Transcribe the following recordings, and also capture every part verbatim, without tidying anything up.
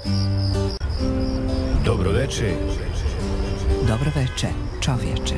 Dobro veče. Dobro veče, čovječe.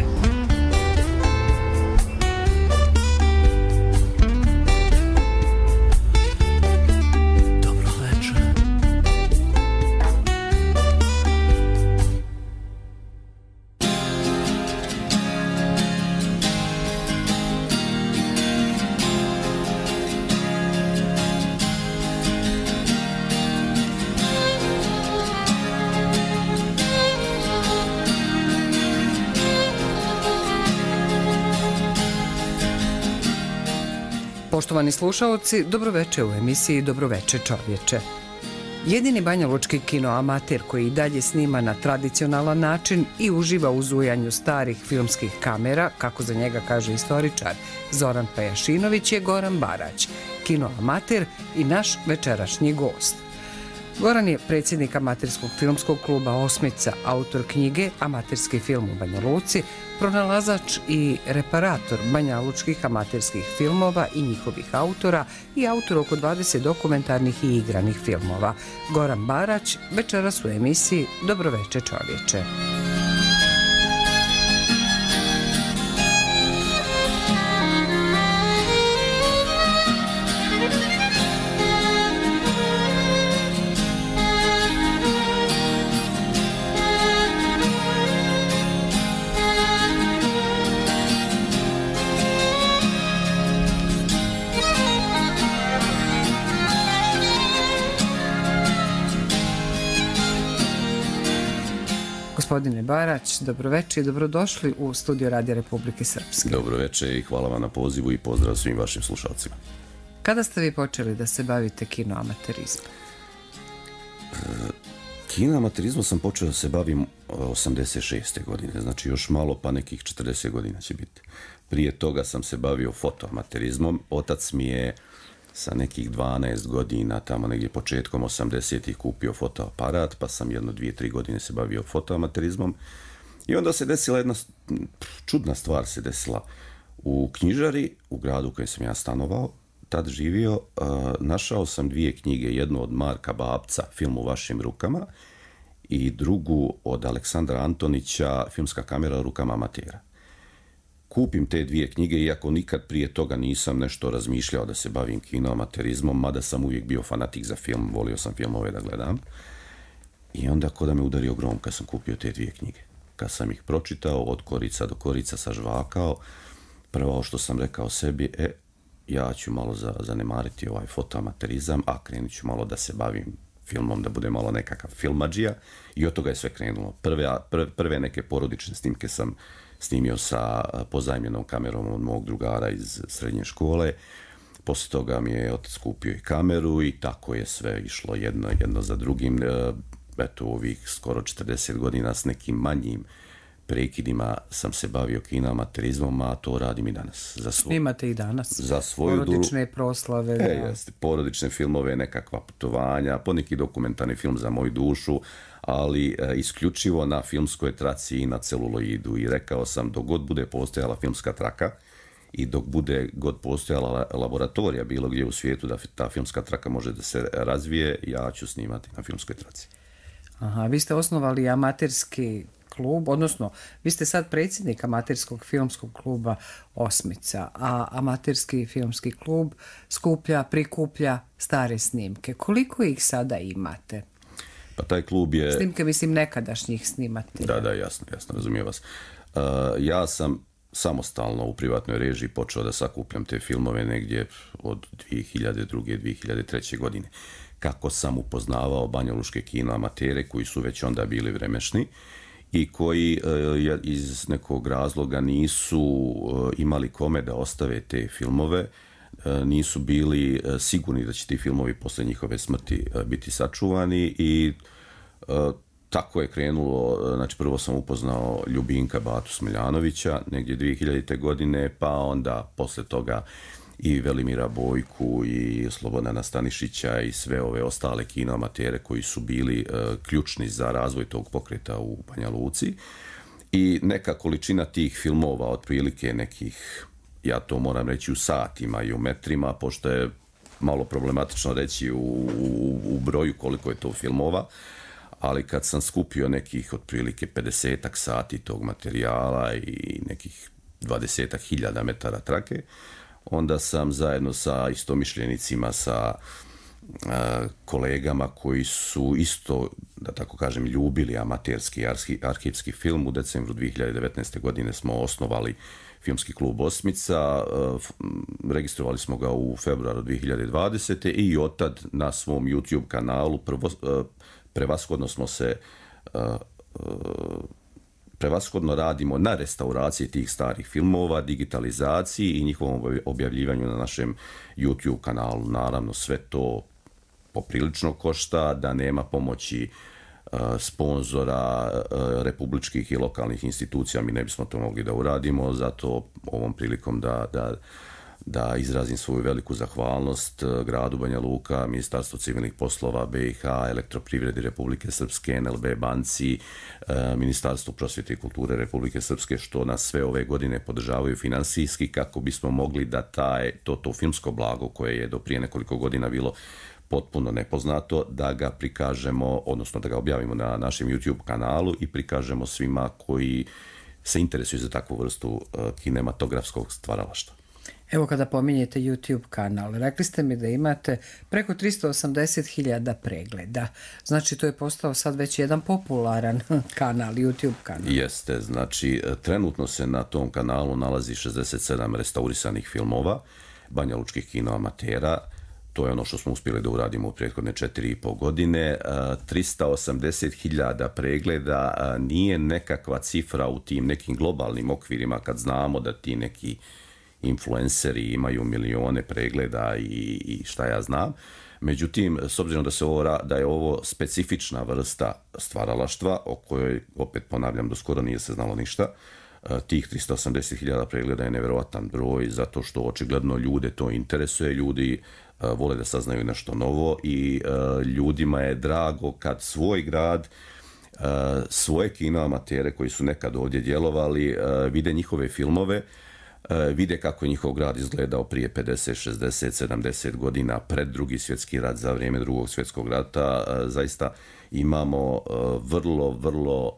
Poštovani slušaoci, dobroveče u emisiji Dobroveče čovječe. Jedini banjalučki kinoamater koji i dalje snima na tradicionalan način i uživa u zujanju starih filmskih kamera, kako za njega kaže istoričar Zoran Pajašinović, je Goran Barać, kinoamater i naš večerašnji gost. Goran je predsjednik amaterskog filmskog kluba Osmica, autor knjige Amaterski film u Banja Luci, pronalazač i reparator banjalučkih amaterskih filmova i njihovih autora i autor oko dvadeset dokumentarnih i igranih filmova. Goran Barać, večeras u emisiji Dobroveče čovječe. Gospodine Barać, dobroveče i dobrodošli u studio Radija Republike Srpske. Dobroveče i hvala vam na pozivu i pozdrav svim vašim slušalcima. Kada ste vi počeli da se bavite kinoamaterizmom? E, kinoamaterizmom sam počeo da se bavim osamdeset šeste godine, znači još malo pa nekih četrdeset godina će biti. Prije toga sam se bavio fotoamaterizmom. Otac mi je sa nekih dvanaest godina, tamo negdje početkom osamdesetih kupio fotoaparat, pa sam jedno, dvije, tri godine se bavio fotoamaterizmom. I onda se desila jedna čudna stvar se desila. U knjižari, u gradu u kojem sam ja stanovao, tad živio, uh, našao sam dvije knjige, jednu od Marka Babca, Film u vašim rukama, i drugu od Aleksandra Antonića, Filmska kamera u rukama amatera. Kupim te dvije knjige, iako nikad prije toga nisam nešto razmišljao da se bavim kinoamaterizmom, mada sam uvijek bio fanatik za film, volio sam filmove da gledam. I onda ko da me udario grom kad sam kupio te dvije knjige. Kad sam ih pročitao, od korica do korica sažvakao, prvo što sam rekao sebi, e, ja ću malo za, zanemariti ovaj fotoamaterizam, a krenut ću malo da se bavim filmom, da bude malo nekakav filmadžija, i od toga je sve krenulo. Prve, prve, prve neke porodične snimke sam snimio sa pozajmljenom kamerom od mog drugara iz srednje škole. Poslije toga mi je otac kupio i kameru i tako je sve išlo jedno, jedno za drugim. Eto, ovih skoro četrdeset godina s nekim manjim prekidima sam se bavio kinoamaterizmom, a to radim i danas. Za svo... Snimate i danas? Za svoju porodične proslave. E, da. Jeste, porodične filmove, nekakva putovanja, poneki dokumentarni film za moju dušu, ali e, isključivo na filmskoj traci i na celuloidu. I rekao sam, dok god bude postojala filmska traka i dok bude god postojala laboratorija bilo gdje u svijetu da ta filmska traka može da se razvije, ja ću snimati na filmskoj traci. Aha, vi ste osnovali amaterski klub, odnosno vi ste sad predsjednik amaterskog filmskog kluba Osmica, a amaterski filmski klub skuplja, prikuplja stare snimke. Koliko ih sada imate? Pa taj klub je... Snimke, mislim, nekadašnjih snimatelja. Da, da, jasno, jasno, razumijem vas. Uh, ja sam samostalno u privatnoj režiji počeo da sakupljam te filmove negdje od dvije hiljade druge. dvije hiljade treće. godine. Kako sam upoznavao banjalučke kinoamatere koji su već onda bili vremešni i koji uh, iz nekog razloga nisu uh, imali kome da ostave te filmove, uh, nisu bili uh, sigurni da će ti filmovi posle njihove smrti uh, biti sačuvani i uh, tako je krenulo. Znači, prvo sam upoznao Ljubinka Batu Smiljanovića negdje dvije hiljadite. godine, pa onda posle toga i Velimira Bojku i Slobodana Stanišića i sve ove ostale kinoamatere koji su bili uh, ključni za razvoj tog pokreta u Banja Luci. I neka količina tih filmova, otprilike nekih, ja to moram reći u satima i u metrima, pošto je malo problematično reći u, u, u broju koliko je to filmova, ali kad sam skupio nekih otprilike pedesetak sati tog materijala i nekih dvadesetak hiljada metara trake, onda sam zajedno sa istomišljenicima, sa a, kolegama koji su isto, da tako kažem, ljubili amaterski arhivski film, u decembru dvije hiljade devetnaeste. godine smo osnovali Filmski klub Osmica, registrovali smo ga u februaru dvije hiljade dvadesete. i otad na svom YouTube kanalu prvo, prevashodno smo se prevashodno radimo na restauraciji tih starih filmova, digitalizaciji i njihovom objavljivanju na našem YouTube kanalu. Naravno, sve to poprilično košta, da nema pomoći sponzora republičkih i lokalnih institucija, mi ne bismo to mogli da uradimo, zato ovom prilikom da, da, da izrazim svoju veliku zahvalnost gradu Banja Luka, Ministarstvu civilnih poslova B i H, Elektroprivredi Republike Srpske, N L B banci, Ministarstvu prosvjete i kulture Republike Srpske, što nas sve ove godine podržavaju finansijski kako bismo mogli da taj, to, to filmsko blago koje je do prije nekoliko godina bilo potpuno nepoznato, da ga prikažemo, odnosno da ga objavimo na našem YouTube kanalu i prikažemo svima koji se interesuju za takvu vrstu kinematografskog stvaralaštva. Evo, kada pominjete YouTube kanal, rekli ste mi da imate preko tristo osamdeset hiljada pregleda. Znači, to je postao sad već jedan popularan kanal, YouTube kanal. Jeste, znači, trenutno se na tom kanalu nalazi šezdeset sedam restaurisanih filmova banjalučkih kinoamatera. To je ono što smo uspjeli da uradimo u prethodne četiri i pol godine. tristo osamdeset hiljada pregleda nije nekakva cifra u tim nekim globalnim okvirima, kad znamo da ti neki influenceri imaju milione pregleda i, i šta ja znam. Međutim, s obzirom da, se ovo, da je ovo specifična vrsta stvaralaštva, o kojoj, opet ponavljam, do skoro nije se znalo ništa, tih tristo osamdeset hiljada pregleda je nevjerovatan broj, zato što očigledno ljude to interesuje, ljudi vole da saznaju nešto novo i ljudima je drago kad svoj grad, svoje kinoamatere koji su nekad ovdje djelovali, vide njihove filmove, vide kako je njihov grad izgledao prije pedeset, šezdeset, sedamdeset godina pred drugi svjetski rat, za vrijeme drugog svjetskog rata. Zaista imamo vrlo, vrlo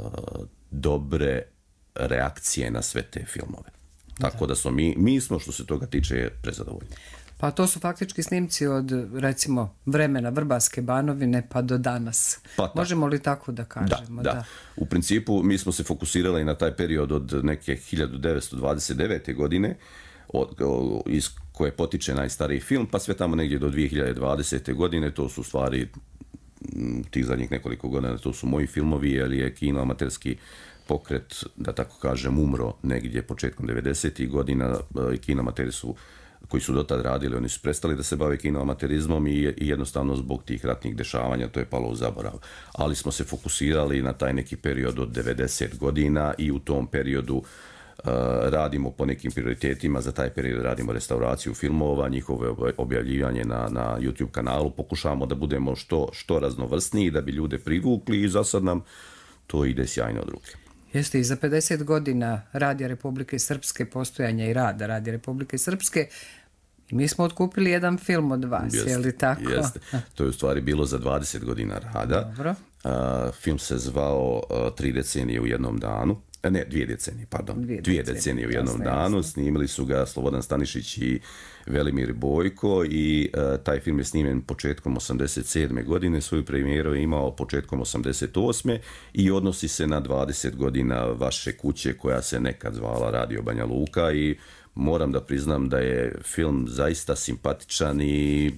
dobre reakcije na sve te filmove. Tako da smo mi, mi smo što se toga tiče prezadovoljni. Pa to su faktički snimci od, recimo, vremena Vrbaske Banovine pa do danas. Pa možemo li tako da kažemo? Da, da. da. U principu mi smo se fokusirali na taj period od neke hiljadu devetsto dvadeset devete. godine, od, iz koje potiče najstariji film, pa sve tamo negdje do dvije hiljade dvadesete. godine, to su stvari tih zadnjih nekoliko godina, to su moji filmovi, jer je kinoamaterski pokret, da tako kažem, umro negdje početkom devedesetih. godina i kinoamateri su koji su dotad radili, oni su prestali da se bave kinoamaterizmom i, i jednostavno zbog tih ratnih dešavanja to je palo u zaborav. Ali smo se fokusirali na taj neki period od devedeset godina i u tom periodu uh, radimo po nekim prioritetima. Za taj period radimo restauraciju filmova, njihove objavljivanje na, na YouTube kanalu. Pokušavamo da budemo što, što raznovrsniji, da bi ljude privukli i za sad nam to ide sjajno od ruke. Jeste, i za pedeset godina Radija Republike Srpske, postojanja i rada Radija Republike Srpske, i mi smo otkupili jedan film od vas, jeste, je li tako? Jeste. To je u stvari bilo za dvadeset godina rada. Dobro. Uh, film se zvao uh, Tri decenije u jednom danu. Ne, dvije decenije, pardon. Dvije, dvije decenije, decenije u jednom danu. Jasne. Snimili su ga Slobodan Stanišić i Velimir Bojko i uh, taj film je snimljen početkom osamdeset sedme. godine. Svoju premijeru je imao početkom osamdeset osme. i odnosi se na dvadeset godina vaše kuće koja se nekad zvala Radio Banja Luka i moram da priznam da je film zaista simpatičan i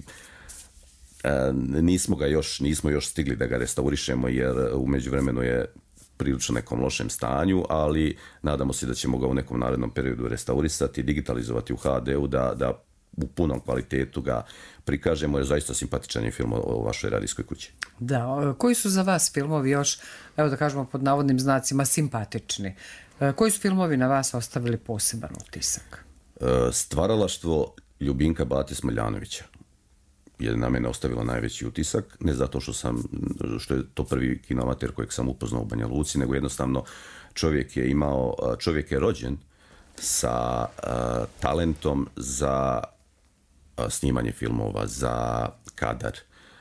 uh, nismo ga još, nismo još stigli da ga restaurišemo jer u međuvremenu je prilično nekom lošem stanju, ali nadamo se da ćemo ga u nekom narednom periodu restaurisati, digitalizovati u ha de u, da, da u punom kvalitetu ga prikažemo, jer zaista simpatičan je film o vašoj radijskoj kući. Da, koji su za vas filmovi još, evo da kažemo pod navodnim znacima, simpatični? Koji su filmovi na vas ostavili poseban utisak? Stvaralaštvo Ljubinka Bate Smoljanovića je na mene ostavilo najveći utisak, ne zato što sam, što je to prvi kinoamater kojeg sam upoznao u Banja Luci, nego jednostavno čovjek je imao, čovjek je rođen sa uh, talentom za snimanje filmova, za kadar,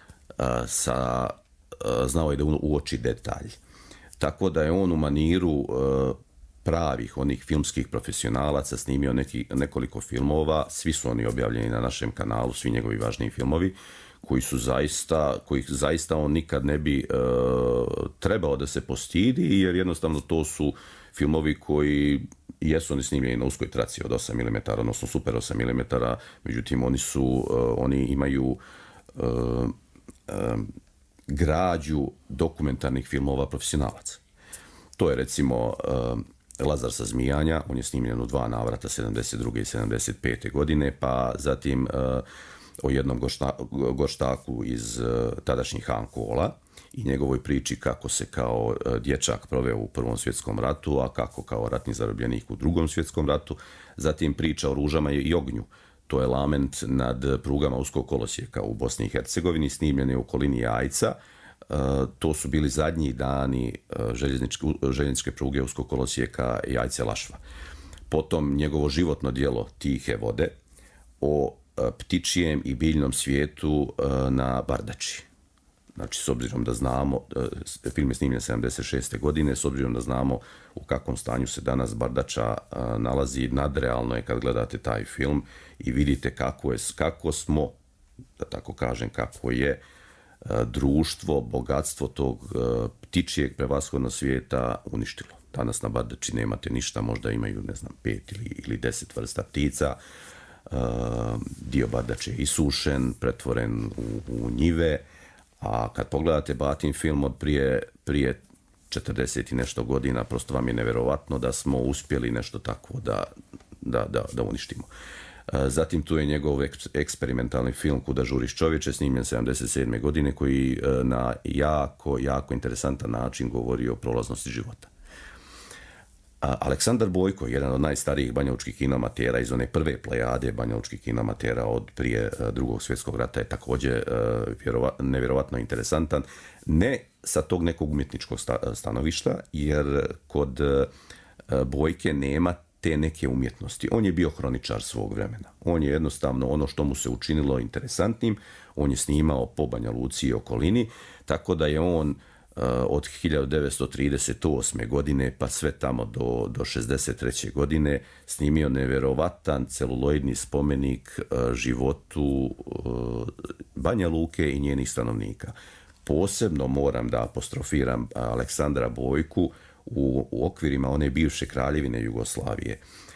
sa, znao je da uoči detalj. Tako da je on u maniru pravih, onih filmskih profesionalaca snimio neki, nekoliko filmova, svi su oni objavljeni na našem kanalu, svi njegovi važniji filmovi, koji su zaista, kojih zaista on nikad ne bi e, trebao da se postidi, jer jednostavno to su filmovi koji jesu oni snimljeni na uskoj traci od osam milimetara, odnosno super osam milimetara, međutim oni su, e, oni imaju e, e, građu dokumentarnih filmova profesionalaca. To je recimo e, Lazar sa Zmijanja, on je snimljen u dva navrata, sedamdeset druge i sedamdeset pete godine, pa zatim e, o jednom gošta, goštaku iz uh, tadašnjih Ankola i njegovoj priči kako se kao uh, dječak proveo u Prvom svjetskom ratu, a kako kao ratni zarobljenik u Drugom svjetskom ratu. Zatim priča o ružama i ognju. To je lament nad prugama uskog kolosijeka u Bosni i Hercegovini, snimljene u okolini Jajca. Uh, to su bili zadnji dani uh, željezničke, željezničke pruge uskog kolosijeka Jajce-Lašva. Potom njegovo životno djelo Tihe vode o ptičijem i biljnom svijetu na Bardači. Znači, s obzirom da znamo, film je snimljen sedamdeset šeste godine, s obzirom da znamo u kakvom stanju se danas Bardača nalazi, nadrealno je kad gledate taj film i vidite kako, je, kako smo, da tako kažem, kako je društvo, bogatstvo tog ptičijeg prevashodno svijeta uništilo. Danas na Bardači nemate ništa, možda imaju, ne znam, pet ili, ili deset vrsta ptica. Uh, dio Bardače je isušen, pretvoren u, u njive, a kad pogledate Batin film od prije, prije četrdeset i nešto godina, prosto vam je neverovatno da smo uspjeli nešto takvo da, da, da, da uništimo. Uh, zatim tu je njegov eksperimentalni film Kuda žuriš čovječe, snimljen sedamdeset sedme godine, koji uh, na jako, jako interesantan način govori o prolaznosti života. Aleksandar Bojko, jedan od najstarijih banjalučkih kinoamatera iz one prve plejade banjalučkih kinoamatera od prije Drugog svjetskog rata, je također nevjerovatno interesantan. Ne sa tog nekog umjetničkog stanovišta, jer kod Bojke nema te neke umjetnosti. On je bio hroničar svog vremena. On je jednostavno ono što mu se učinilo interesantnim, on je snimao po Banja Luci i okolini, tako da je on od hiljadu devetsto trideset osme godine pa sve tamo do, do šezdeset treće godine snimio nevjerovatan celuloidni spomenik životu Banja Luke i njenih stanovnika. Posebno moram da apostrofiram Aleksandra Bojku u, u okvirima one bivše kraljevine Jugoslavije.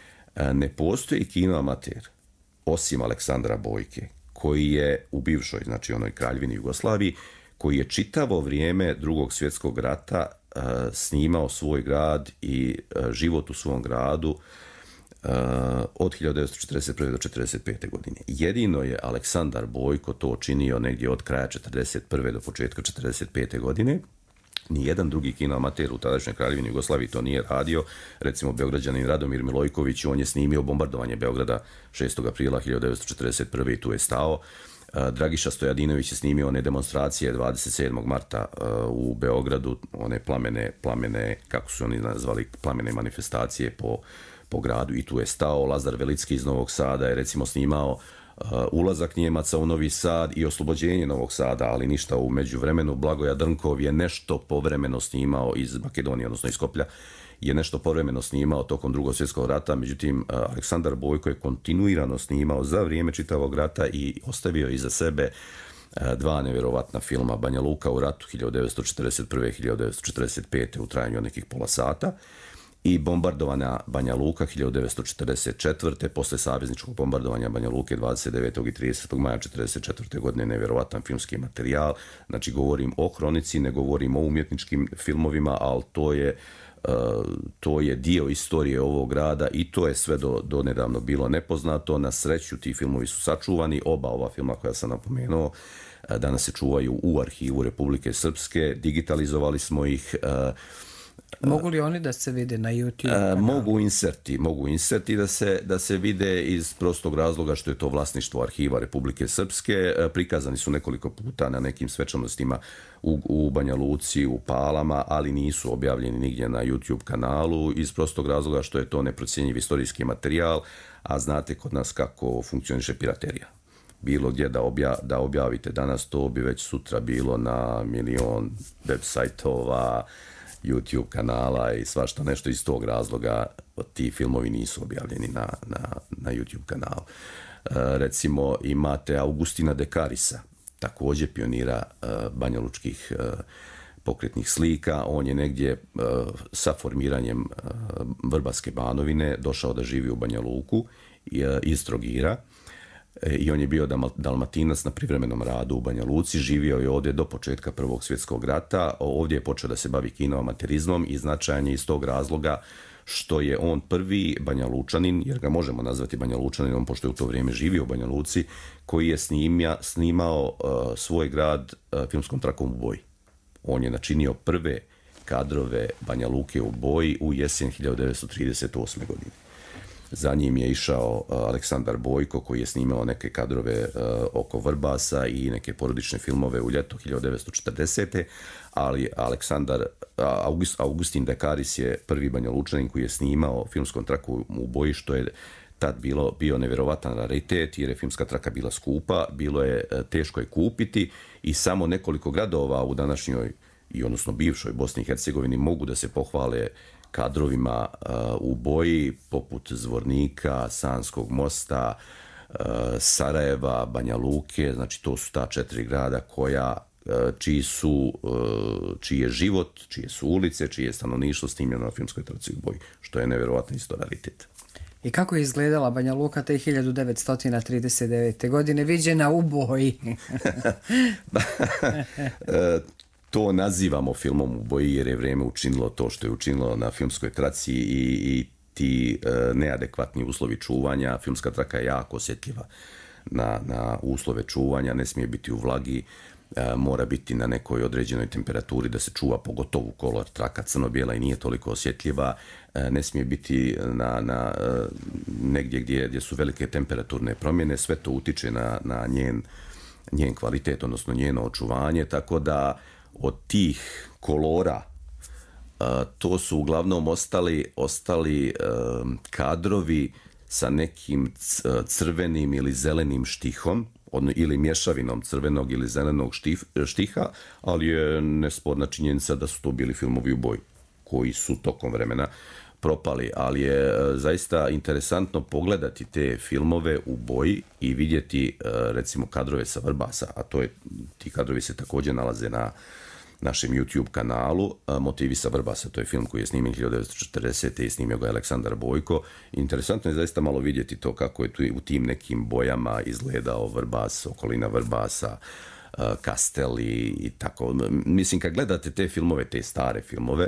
Ne postoji kinoamater osim Aleksandra Bojke, koji je u bivšoj, znači onoj kraljevini Jugoslaviji, koji je čitavo vrijeme Drugog svjetskog rata uh, snimao svoj grad i uh, život u svom gradu uh, od hiljadu devetsto četrdeset prve do četrdeset pete godine. Jedino je Aleksandar Bojko to činio negdje od kraja četrdeset prve do početka četrdeset pete godine. Nijedan drugi kinoamater u tadašnjoj kraljevini Jugoslaviji to nije radio. Recimo, Beograđanin Radomir Milojković, on je snimio bombardovanje Beograda šestog aprila hiljadu devetsto četrdeset prve i tu je stao. Dragiša Stojadinović je snimio one demonstracije dvadeset sedmog marta u Beogradu, one plamene, plamene, kako su oni nazvali, plamene manifestacije po, po gradu i tu je stao. Lazar Velicki iz Novog Sada je recimo snimao ulazak Njemaca u Novi Sad i oslobođenje Novog Sada, ali ništa u međuvremenu. Blagoja Drnkov je nešto povremeno snimao iz Makedonije, odnosno iz Skoplja, je nešto povremeno snimao tokom Drugog svjetskog rata, međutim Aleksandar Bojko je kontinuirano snimao za vrijeme čitavog rata i ostavio iza sebe dva nevjerovatna filma: Banja Luka u ratu hiljadu devetsto četrdeset prve i hiljadu devetsto četrdeset pete u trajanju od nekih pola sata i bombardovana Banja Luka hiljadu devetsto četrdeset četvrte posle savezničkog bombardovanja Banja Luke dvadeset devetog i tridesetog maja četrdeset četvrte godine. Nevjerovatan filmski materijal. Znači, govorim o hronici, ne govorim o umjetničkim filmovima, ali to je Uh, to je dio istorije ovog grada i to je sve do, do nedavno bilo nepoznato. Na sreću ti filmovi su sačuvani, oba ova filma koja sam napomenuo uh, danas se čuvaju u arhivu Republike Srpske, digitalizovali smo ih. Uh, Mogu li oni da se vide na YouTube? Uh, mogu inserti, mogu inserti da se, da se vide iz prostog razloga što je to vlasništvo arhiva Republike Srpske. Uh, prikazani su nekoliko puta na nekim svečanostima u, u Banja Luci, u Palama, ali nisu objavljeni nigdje na YouTube kanalu iz prostog razloga što je to neprocjenjiv istorijski materijal, a znate kod nas kako funkcioniše piraterija. bilo gdje da, obja, da objavite danas, to bi već sutra bilo na milion web sajtova, YouTube kanala i svašta nešto. Iz tog razloga ti filmovi nisu objavljeni na, na, na YouTube kanalu. E, recimo imate Augustina Dekarisa, također pionira e, banjalučkih e, pokretnih slika. On je negdje e, sa formiranjem e, Vrbarske Banovine došao da živi u Banja Luku e, iz Trogira. I on je bio Dalmatinac na privremenom radu u Banja Luci, živio je ovdje do početka Prvog svjetskog rata, ovdje je počeo da se bavi kinoamaterizmom i značajan je iz tog razloga što je on prvi Banja Lučanin, jer ga možemo nazvati Banja Lučaninom pošto je u to vrijeme živio u Banja Luci, koji je snimja, snimao uh, svoj grad uh, filmskom trakom u boji. On je načinio prve kadrove Banja Luke u boji u jesen hiljadu devetsto trideset osme. godine. Za njim je išao Aleksandar Bojko koji je snimao neke kadrove uh, oko Vrbasa i neke porodične filmove u ljeto hiljadu devetsto četrdesete. Ali Aleksandar, August, Augustin Dekaris je prvi Banja Lučanin koji je snimao filmskom traku u boji, što je tad bilo, bio nevjerovatan raritet jer je filmska traka bila skupa, bilo je teško je kupiti i samo nekoliko gradova u današnjoj i odnosno bivšoj Bosni i Hercegovini mogu da se pohvale kadrovima uh, u boji poput Zvornika, Sanskog mosta, uh, Sarajeva, Banja Luke, znači to su ta četiri grada koja, uh, čiji su, uh, čiji je život, čije su ulice, čije je stanovništvo snimljeno na filmskoj traci u boji, što je nevjerovatno isto raritet. I kako je izgledala Banja Luka te hiljadu devetsto trideset devete. godine viđena u boji? To nazivamo filmom u boji jer je vrijeme učinilo to što je učinilo na filmskoj traci i, i ti e, neadekvatni uslovi čuvanja. Filmska traka je jako osjetljiva na, na uslove čuvanja, ne smije biti u vlagi, e, mora biti na nekoj određenoj temperaturi da se čuva, pogotovo kolor traka crno-bijela i nije toliko osjetljiva, e, ne smije biti na, na e, negdje gdje, gdje su velike temperaturne promjene, sve to utiče na, na njen, njen kvalitet, odnosno njeno očuvanje, tako da od tih kolora uh, to su uglavnom ostali, ostali uh, kadrovi sa nekim crvenim ili zelenim štihom odno, ili mješavinom crvenog ili zelenog štif, štiha, ali je nesporna činjenica da su to bili filmovi u boji koji su tokom vremena propali, ali je uh, zaista interesantno pogledati te filmove u boji i vidjeti uh, recimo kadrove sa Vrbasa, a to je, ti kadrovi se također nalaze na našem YouTube kanalu. Motivi sa Vrbasa, to je film koji je snimljen hiljadu devetsto četrdesete. i snimio ga Aleksandar Bojko. Interesantno je zaista malo vidjeti to kako je tu u tim nekim bojama izgledao Vrbas, okolina Vrbasa, Kasteli i tako. Mislim, kad gledate te filmove, te stare filmove,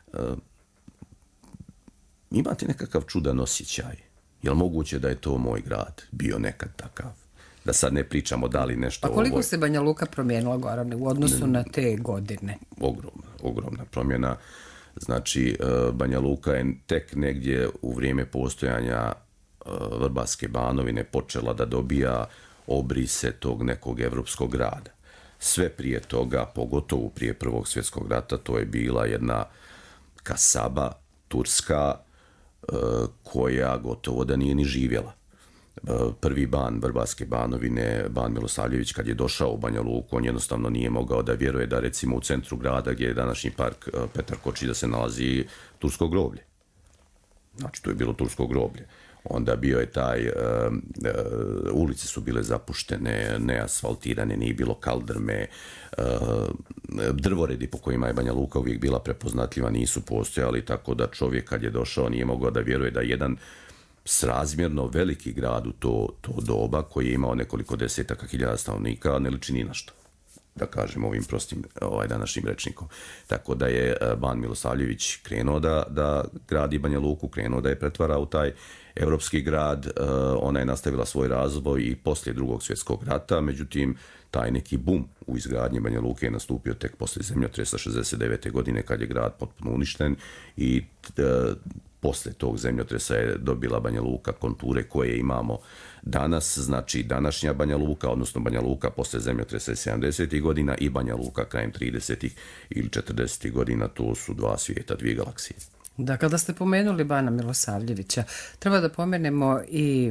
imate nekakav čudan osjećaj. Je li moguće da je to moj grad bio nekad takav? Da sad ne pričamo da li nešto... A koliko ovo... se Banja Luka promijenila, Gorane, u odnosu na te godine? Ogromna, ogromna promjena. Znači, Banja Luka je tek negdje u vrijeme postojanja Vrbarske Banovine počela da dobija obrise tog nekog evropskog grada. Sve prije toga, pogotovo prije Prvog svjetskog rata, to je bila jedna kasaba turska koja gotovo da nije ni živjela. Prvi ban Vrbarske Banovine, ban Milosavljević, kad je došao u Banja Luku, on jednostavno nije mogao da vjeruje da recimo u centru grada gdje je današnji park Petar Kočić da se nalazi tursko groblje. Znači, to je bilo tursko groblje. Onda bio je taj, uh, uh, ulice su bile zapuštene, neasfaltirane, nije bilo kaldrme, uh, drvoredi po kojima je Banja Luka uvijek bila prepoznatljiva nisu postojali, tako da čovjek kad je došao nije mogao da vjeruje da jedan srazmjerno veliki grad u to, to doba koji je imao nekoliko desetaka hiljada stanovnika ne liči ni na što, da kažem ovim prostim ovaj današnjim rečnikom. Tako da je ban Milosavljević krenuo da, da gradi Banja Luku, krenuo da je pretvara u taj evropski grad, ona je nastavila svoj razvoj i poslije Drugog svjetskog rata, međutim taj neki bum u izgradnji Banja Luke je nastupio tek poslije zemljotresa šezdeset devete. godine kad je grad potpuno uništen i e, poslije tog zemljotresa je dobila Banja Luka konture koje imamo danas, znači današnja Banja Luka, odnosno Banja Luka poslije zemljotresa sedamdesetih godina i Banja Luka krajem tridesetih ili četrdesetih godina, to su dva svijeta, dvije galaksije. Da, kada ste pomenuli bana Milosavljevića, treba da pomenemo i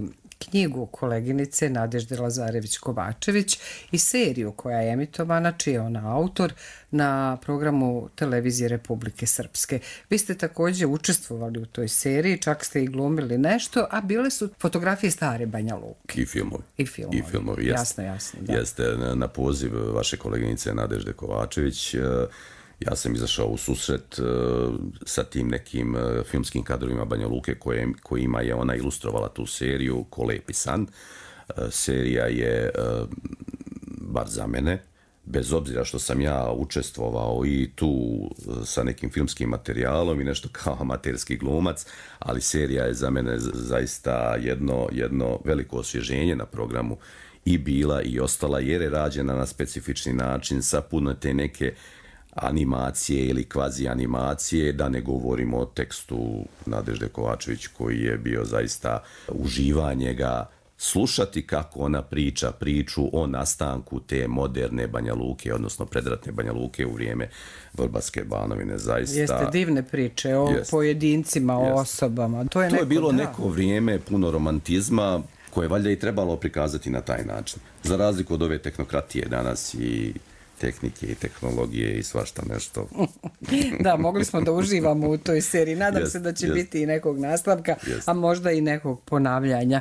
knjigu koleginice Nadežde Lazarević-Kovačević i seriju koja je emitovana, čiji je ona autor, na programu Televizije Republike Srpske. Vi ste također učestvovali u toj seriji, čak ste i glumili nešto, a bile su fotografije stare Banja Luke. I filmovi. I filmovi, I filmovi jest. jasno, jasno. Da. Jeste, na poziv vaše koleginice Nadežde Kovačević, ja sam izašao u susret sa tim nekim filmskim kadrovima Banja Luke koje, kojima je ona ilustrovala tu seriju Ko lepi san. Serija je, bar za mene, bez obzira što sam ja učestvovao i tu sa nekim filmskim materijalom i nešto kao amaterski glumac, ali serija je za mene zaista jedno, jedno veliko osvježenje na programu i bila i ostala, jer je rađena na specifični način sa puno te neke animacije ili kvazi animacije, da ne govorimo o tekstu Nadežde Kovačević koji je bio zaista uživanje ga slušati kako ona priča priču o nastanku te moderne Banja Luke, odnosno predratne Banja Luke u vrijeme Vrbarske Banovine. Zaista, jeste divne priče o jest, pojedincima, jest. o osobama. To je, to neko, je bilo da. neko vrijeme puno romantizma koje valjda i trebalo prikazati na taj način. Za razliku od ove tehnokratije danas i tehnike i tehnologije i svašta nešto. Da, mogli smo da uživamo u toj seriji. Nadam yes, se da će yes. biti i nekog nastavka, yes. a možda i nekog ponavljanja.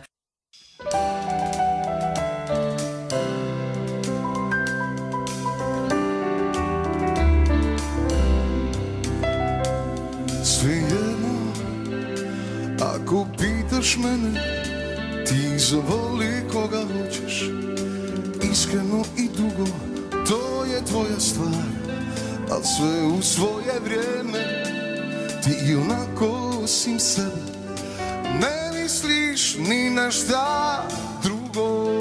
Svejedno, ako pitaš mene, ti zavoli koga hoćeš, iskreno i dugo, to je tvoja stvar, al sve u svoje vrijeme, ti onako osim sebe, ne misliš ni na šta drugo.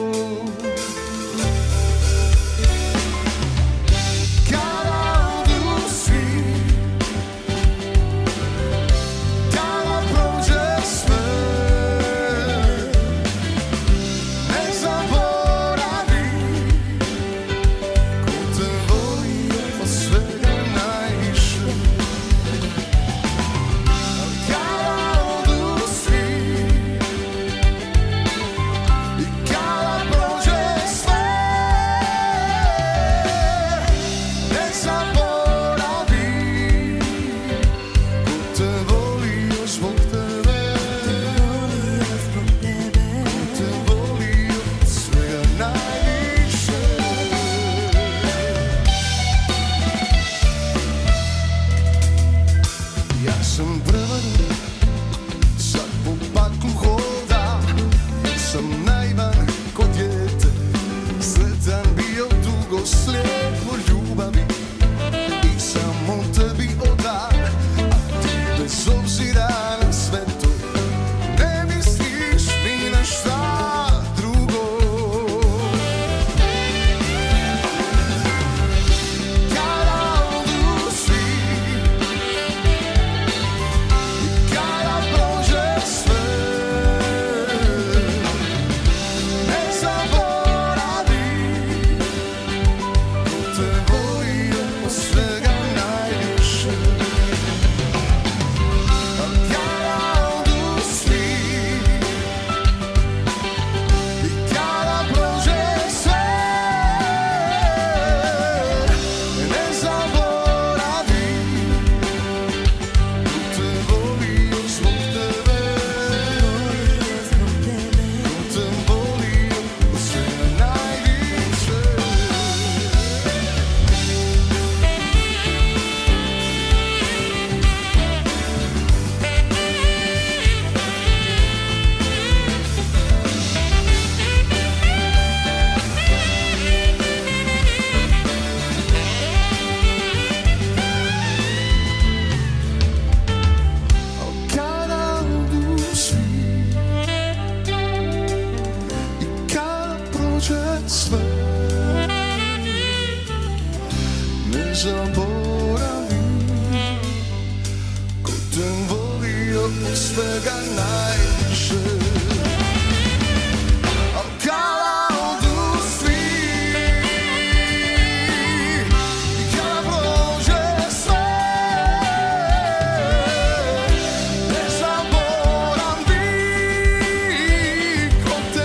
Te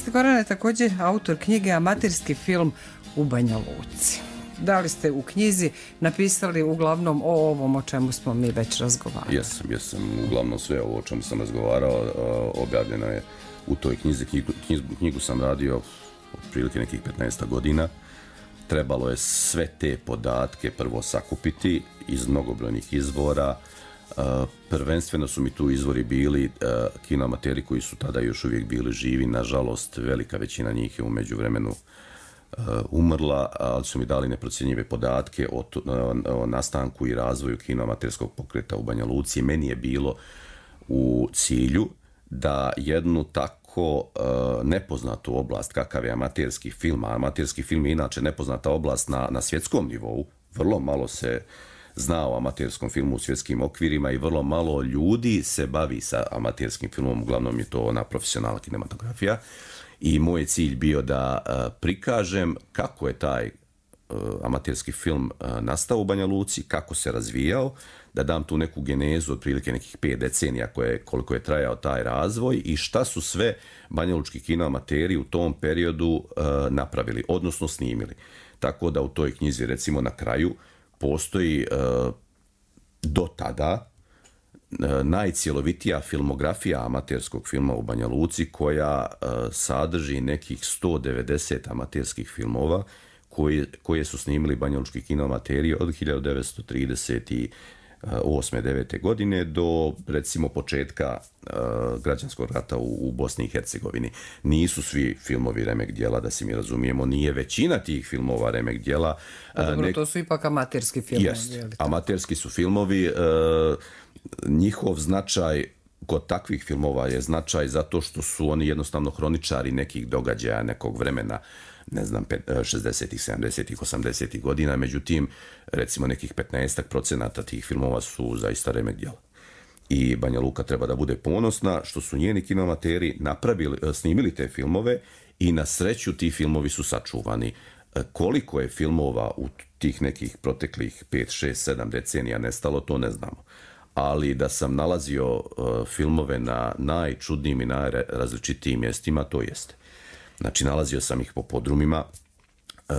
ste, Gorane, također autor knjige Amaterski film u Banja Luci. Da li ste u knjizi napisali uglavnom o ovom o čemu smo mi već razgovarali? Jesam, jesam. Uglavnom sve ovo o čemu sam razgovarao objavljeno je u toj knjizi. Knjigu, knjigu sam radio otprilike nekih petnaest godina. Trebalo je sve te podatke prvo sakupiti iz mnogobrojnih izvora. Prvenstveno su mi tu izvori bili kinoamateri koji su tada još uvijek bili živi. Nažalost, velika većina njih je u međuvremenu umrla, ali su mi dali neprocjenjive podatke o, o nastanku i razvoju kinoamaterskog pokreta u Banja Luci. Meni je bilo u cilju da jednu tako uh, nepoznatu oblast kakav je amaterski film, a amaterski film je inače nepoznata oblast na, na svjetskom nivou, vrlo malo se zna o amaterskom filmu u svjetskim okvirima i vrlo malo ljudi se bavi sa amaterskim filmom, uglavnom je to ona profesionalna kinematografija. I moj cilj bio da uh, prikažem kako je taj uh, amaterski film uh, nastao u Banja Luci, kako se razvijao, da dam tu neku genezu otprilike nekih pet decenija koje, koliko je trajao taj razvoj i šta su sve banjalučki kinoamateri u tom periodu uh, napravili, odnosno snimili. Tako da u toj knjizi recimo na kraju postoji uh, do tada najcjelovitija filmografija amaterskog filma u Banja Luci koja uh, sadrži nekih sto devedeset amaterskih filmova koje, koje su snimili banjalučki kinoamateri od hiljadu devetsto trideset osme devete godine do recimo početka uh, građanskog rata u, u Bosni i Hercegovini. Nisu svi filmovi remek djela, da se mi razumijemo, nije većina tih filmova remek djela. Pa dobro, nek... to su ipak amaterski filmovi. Yes, amaterski su filmovi. Uh, njihov značaj kod takvih filmova je značaj zato što su oni jednostavno hroničari nekih događaja, nekog vremena, ne znam, šezdesetih, sedamdesetih, osamdesetih godina, međutim, recimo nekih petnaest procenata tih filmova su zaista remek djela. I Banja Luka treba da bude ponosna što su njeni kinoamateri napravili, snimili te filmove i na sreću ti filmovi su sačuvani. Koliko je filmova u tih nekih proteklih pet, šest, sedam decenija nestalo, to ne znamo. Ali da sam nalazio uh, filmove na najčudnijim i najrazličitijim mjestima, to jeste. Znači, nalazio sam ih po podrumima, uh,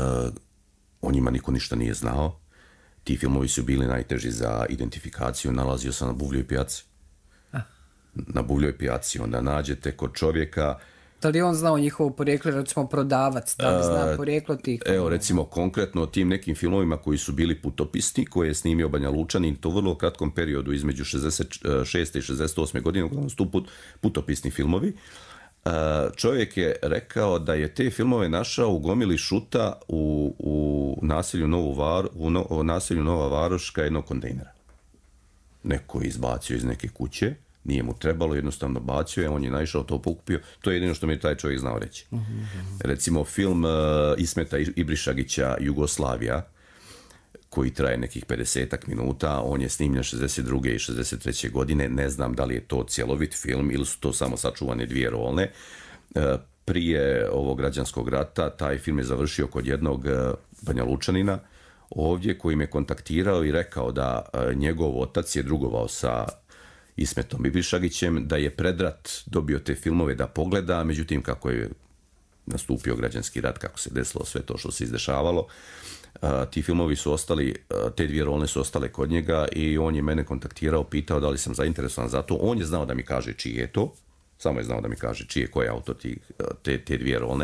o njima niko ništa nije znao. Ti filmovi su bili najteži za identifikaciju, nalazio sam na Buvljoj pijaci. Ah. Na Buvljoj pijaci, onda nađete kod čovjeka... Da li on znao njihovo porijeklo, recimo prodavac, da li zna porijeklo tih? Evo, recimo, konkretno o tim nekim filmovima koji su bili putopisni, koje je snimio Banja Lučanin, to u vrlo kratkom periodu između šezdeset šeste i šezdeset osme godine, uglavnom su tu put, putopisni filmovi. Čovjek je rekao da je te filmove našao u gomili šuta u, u, naselju, Novu Var, u, no, u naselju Nova Varoška jednog kontejnera. Neko je izbacio iz neke kuće, nije mu trebalo, jednostavno bacio je, on je naišao, to pokupio. To je jedino što mi je taj čovjek znao reći. Uh-huh. Recimo film uh, Ismeta Ibrišagića Jugoslavija, koji traje nekih pedesetak minuta, on je snimljen šezdeset druge i šezdeset treće godine, ne znam da li je to cjelovit film ili su to samo sačuvane dvije rolne. Uh, prije ovog građanskog rata taj film je završio kod jednog uh, Banja Lučanina ovdje, koji me kontaktirao i rekao da uh, njegov otac je drugovao sa Ismetom Ibrišagićem, da je predrat dobio te filmove da pogleda, međutim kako je nastupio građanski rat, kako se desilo sve to što se izdešavalo, uh, ti filmovi su ostali, uh, te dvije rolne su ostale kod njega i on je mene kontaktirao, pitao da li sam zainteresovan za to. On je znao da mi kaže čiji je to, samo je znao da mi kaže čiji je, koji je autor tih, te, te dvije rolne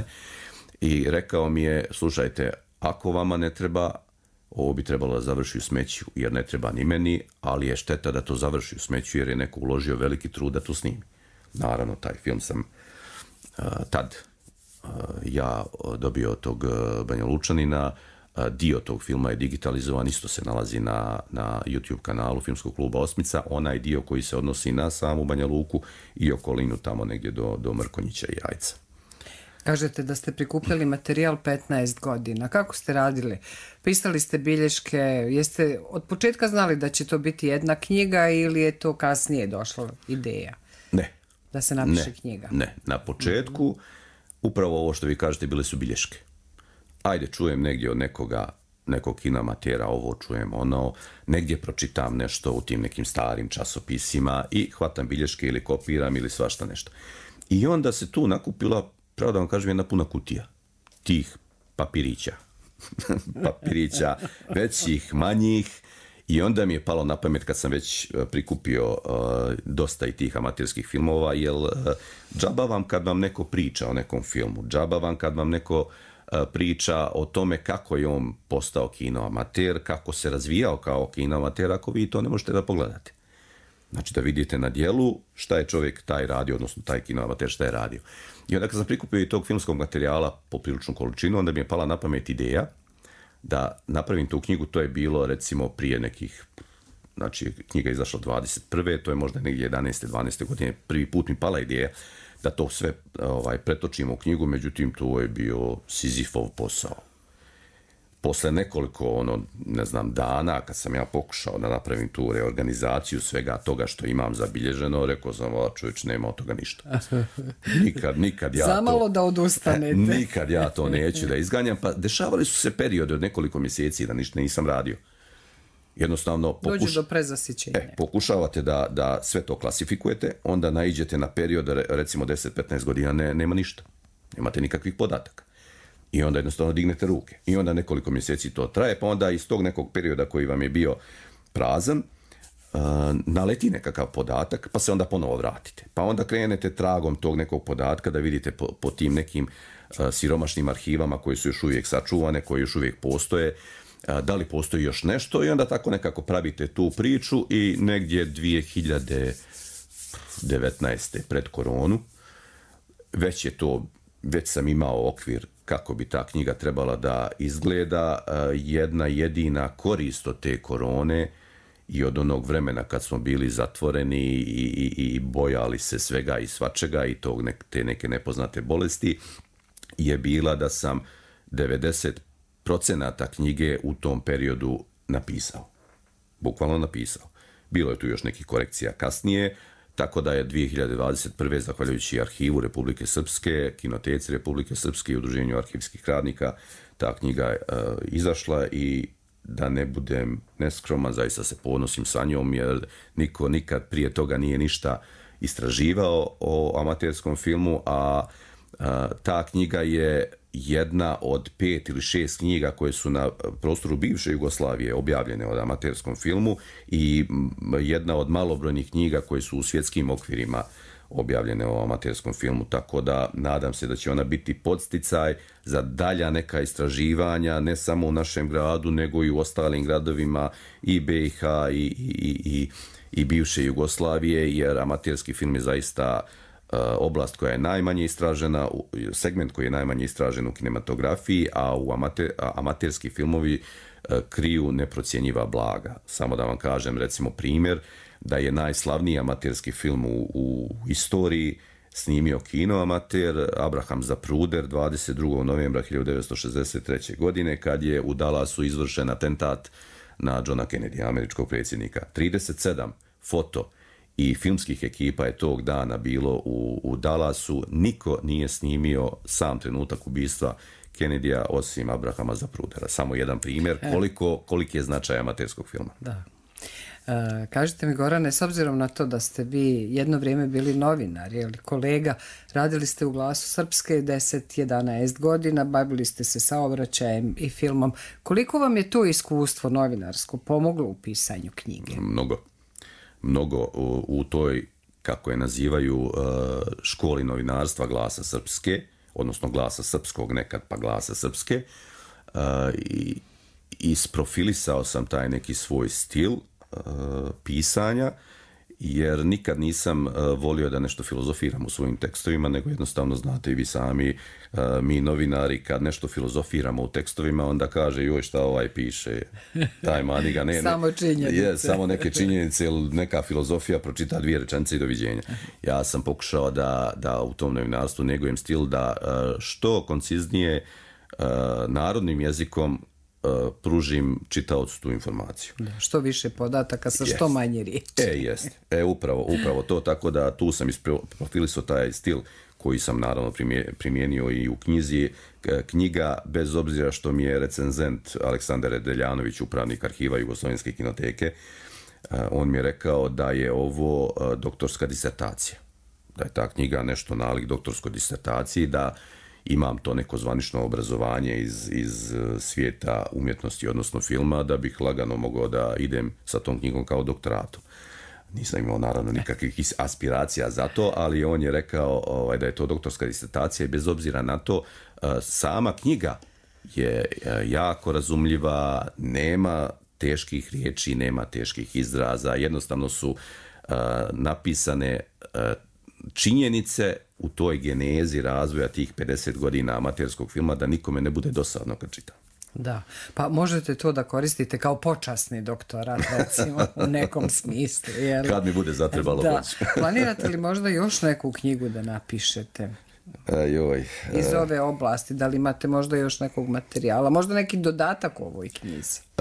i rekao mi je, slušajte, ako vama ne treba, ovo bi trebalo da završi u smeću, jer ne treba ni meni, ali je šteta da to završi u smeću, jer je neko uložio veliki trud da to snimi. Naravno, taj film sam uh, tad uh, ja dobio od tog uh, Banja Lučanina. Uh, dio tog filma je digitalizovan, isto se nalazi na, na YouTube kanalu Filmskog kluba Osmica, onaj dio koji se odnosi na samu Banja Luku i okolinu tamo negdje do, do Mrkonjića i Jajca. Kažete da ste prikupljali materijal petnaest godina. Kako ste radili? Pisali ste bilješke? Jeste od početka znali da će to biti jedna knjiga ili je to kasnije došla ideja? Ne. Da se napiše ne. knjiga? Ne. Na početku, mm-hmm. upravo ovo što vi kažete, bile su bilješke. Ajde, čujem negdje od nekoga, nekog kinoamatera, ovo čujem, ono, negdje pročitam nešto u tim nekim starim časopisima i hvatam bilješke ili kopiram ili svašta nešto. I onda se tu nakupila pravo da vam kažem, jedna puna kutija tih papirića. papirića, većih, manjih. I onda mi je palo na pamet kad sam već prikupio uh, dosta i tih amaterskih filmova, jer uh, džaba vam kad vam neko priča o nekom filmu, džaba vam kad vam neko uh, priča o tome kako je on postao kinoamater, kako se razvijao kao kinoamater, ako vi to ne možete da pogledate. Znači da vidite na dijelu šta je čovjek taj radio, odnosno taj kinoamater šta je radio. I onda kad sam prikupio i tog filmskog materijala po priličnu količinu, onda mi je pala na pamet ideja da napravim tu knjigu. To je bilo recimo prije nekih, znači knjiga je izašla dvadeset prve, to je možda negdje jedanaeste dvanaeste godine, prvi put mi pala ideja da to sve ovaj, pretočimo u knjigu, međutim to je bio Sizifov posao. Posle nekoliko, ono, ne znam, dana, kad sam ja pokušao da napravim tu reorganizaciju svega toga što imam zabilježeno, rekao sam, ova čovječ, nema od toga ništa. Nikad, nikad ja Zamalo to... da odustanete. Nikad ja to neću da izganjam, pa dešavali su se periode od nekoliko mjeseci da ništa nisam radio. Jednostavno... Pokuš... Dođu do prezasićenja. E, pokušavate da, da sve to klasifikujete, onda naiđete na period, recimo deset do petnaest godina, ne, nema ništa. Nemate nikakvih podataka. I onda jednostavno dignete ruke. I onda nekoliko mjeseci to traje, pa onda iz tog nekog perioda koji vam je bio prazan, uh, naleti nekakav podatak, pa se onda ponovo vratite. Pa onda krenete tragom tog nekog podatka da vidite po, po tim nekim uh, siromašnim arhivama koji su još uvijek sačuvane, koji još uvijek postoje, uh, da li postoji još nešto, i onda tako nekako pravite tu priču i negdje dvije hiljade devetnaeste pred koronu, već je to, već sam imao okvir kako bi ta knjiga trebala da izgleda. Jedna jedina korist od te korone i od onog vremena kad smo bili zatvoreni i, i, i bojali se svega i svačega i tog nek, te neke nepoznate bolesti, je bila da sam devedeset procenata knjige u tom periodu napisao. Bukvalno napisao. Bilo je tu još nekih korekcija kasnije, tako da je dvije hiljade dvadeset prve zahvaljujući Arhivu Republike Srpske, Kinoteci Republike Srpske i Udruženju arhivskih radnika, ta knjiga je uh, izašla i da ne budem neskroman, zaista se ponosim sa njom, jer niko nikad prije toga nije ništa istraživao o amaterskom filmu, a uh, ta knjiga je jedna od pet ili šest knjiga koje su na prostoru bivše Jugoslavije objavljene o amaterskom filmu i jedna od malobrojnih knjiga koje su u svjetskim okvirima objavljene o amaterskom filmu, tako da nadam se da će ona biti podsticaj za dalja neka istraživanja, ne samo u našem gradu, nego i u ostalim gradovima i B i H i, i, i, i bivše Jugoslavije, jer amaterski film je zaista oblast koja je najmanje istražena, segment koji je najmanje istražen u kinematografiji, a u amater, amaterski filmovi kriju neprocjenjiva blaga. Samo da vam kažem, recimo, primjer da je najslavniji amaterski film u, u istoriji snimio kinoamater Abraham Zapruder dvadeset drugog novembra hiljadu devetsto šezdeset treće. godine, kad je u Dallasu izvršen atentat na Johna Kennedy, američkog predsjednika. trideset sedam foto i filmskih ekipa je tog dana bilo u, u Dallasu. Niko nije snimio sam trenutak ubistva Kennedyja osim Abrahama Zaprudera. Samo jedan primjer koliko, koliki je značaj amaterskog filma. Da. E, kažite mi, Gorane, s obzirom na to da ste vi jedno vrijeme bili novinar ili kolega, radili ste u Glasu Srpske deset do jedanaest godina, bavili ste se saobraćajem i filmom. Koliko vam je to iskustvo novinarsko pomoglo u pisanju knjige? Mnogo. Mnogo u, u toj, kako je nazivaju, školi novinarstva Glasa Srpske, odnosno Glasa Srpskog nekad, pa Glasa Srpske, i isprofilisao sam taj neki svoj stil pisanja, jer nikad nisam volio da nešto filozofiram u svojim tekstovima, nego jednostavno, znate i vi sami, mi novinari kad nešto filozofiramo u tekstovima, onda kaže, joj, šta ovaj piše, taj maniga, ne, ne, samo činjenice. Je, samo neke činjenice ili neka filozofija, pročita dvije rečenice i doviđenja. Ja sam pokušao da, da u tom novinarstvu negujem stil da što konciznije narodnim jezikom pružim čitaocu tu informaciju. Da, što više podataka sa što manje riječi. E, jest. E, upravo, upravo to, tako da tu sam isprofilisao taj stil koji sam naravno primijenio i u knjizi. Knjiga, bez obzira što mi je recenzent Aleksandar Deljanović, upravnik arhiva Jugoslovenske kinoteke, on mi je rekao da je ovo doktorska disertacija. da je ta knjiga nešto nalik doktorskoj disertaciji, da imam to neko zvanično obrazovanje iz, iz svijeta umjetnosti, odnosno filma, da bih lagano mogao da idem sa tom knjigom kao doktoratom. Nisam imao naravno nikakvih aspiracija za to, ali on je rekao ovaj, da je to doktorska disertacija i bez obzira na to, sama knjiga je jako razumljiva, nema teških riječi, nema teških izraza, jednostavno su uh, napisane uh, činjenice u toj genezi razvoja tih pedeset godina amaterskog filma da nikome ne bude dosadno kad čita. Da, pa možete to da koristite kao počasni doktorat, recimo, u nekom smislu. Jer... Kad mi bude zatrebalo. Da. Planirate li možda još neku knjigu da napišete? Joj, iz ove oblasti, da li imate možda još nekog materijala, možda neki dodatak u ovoj knjizi? Uh,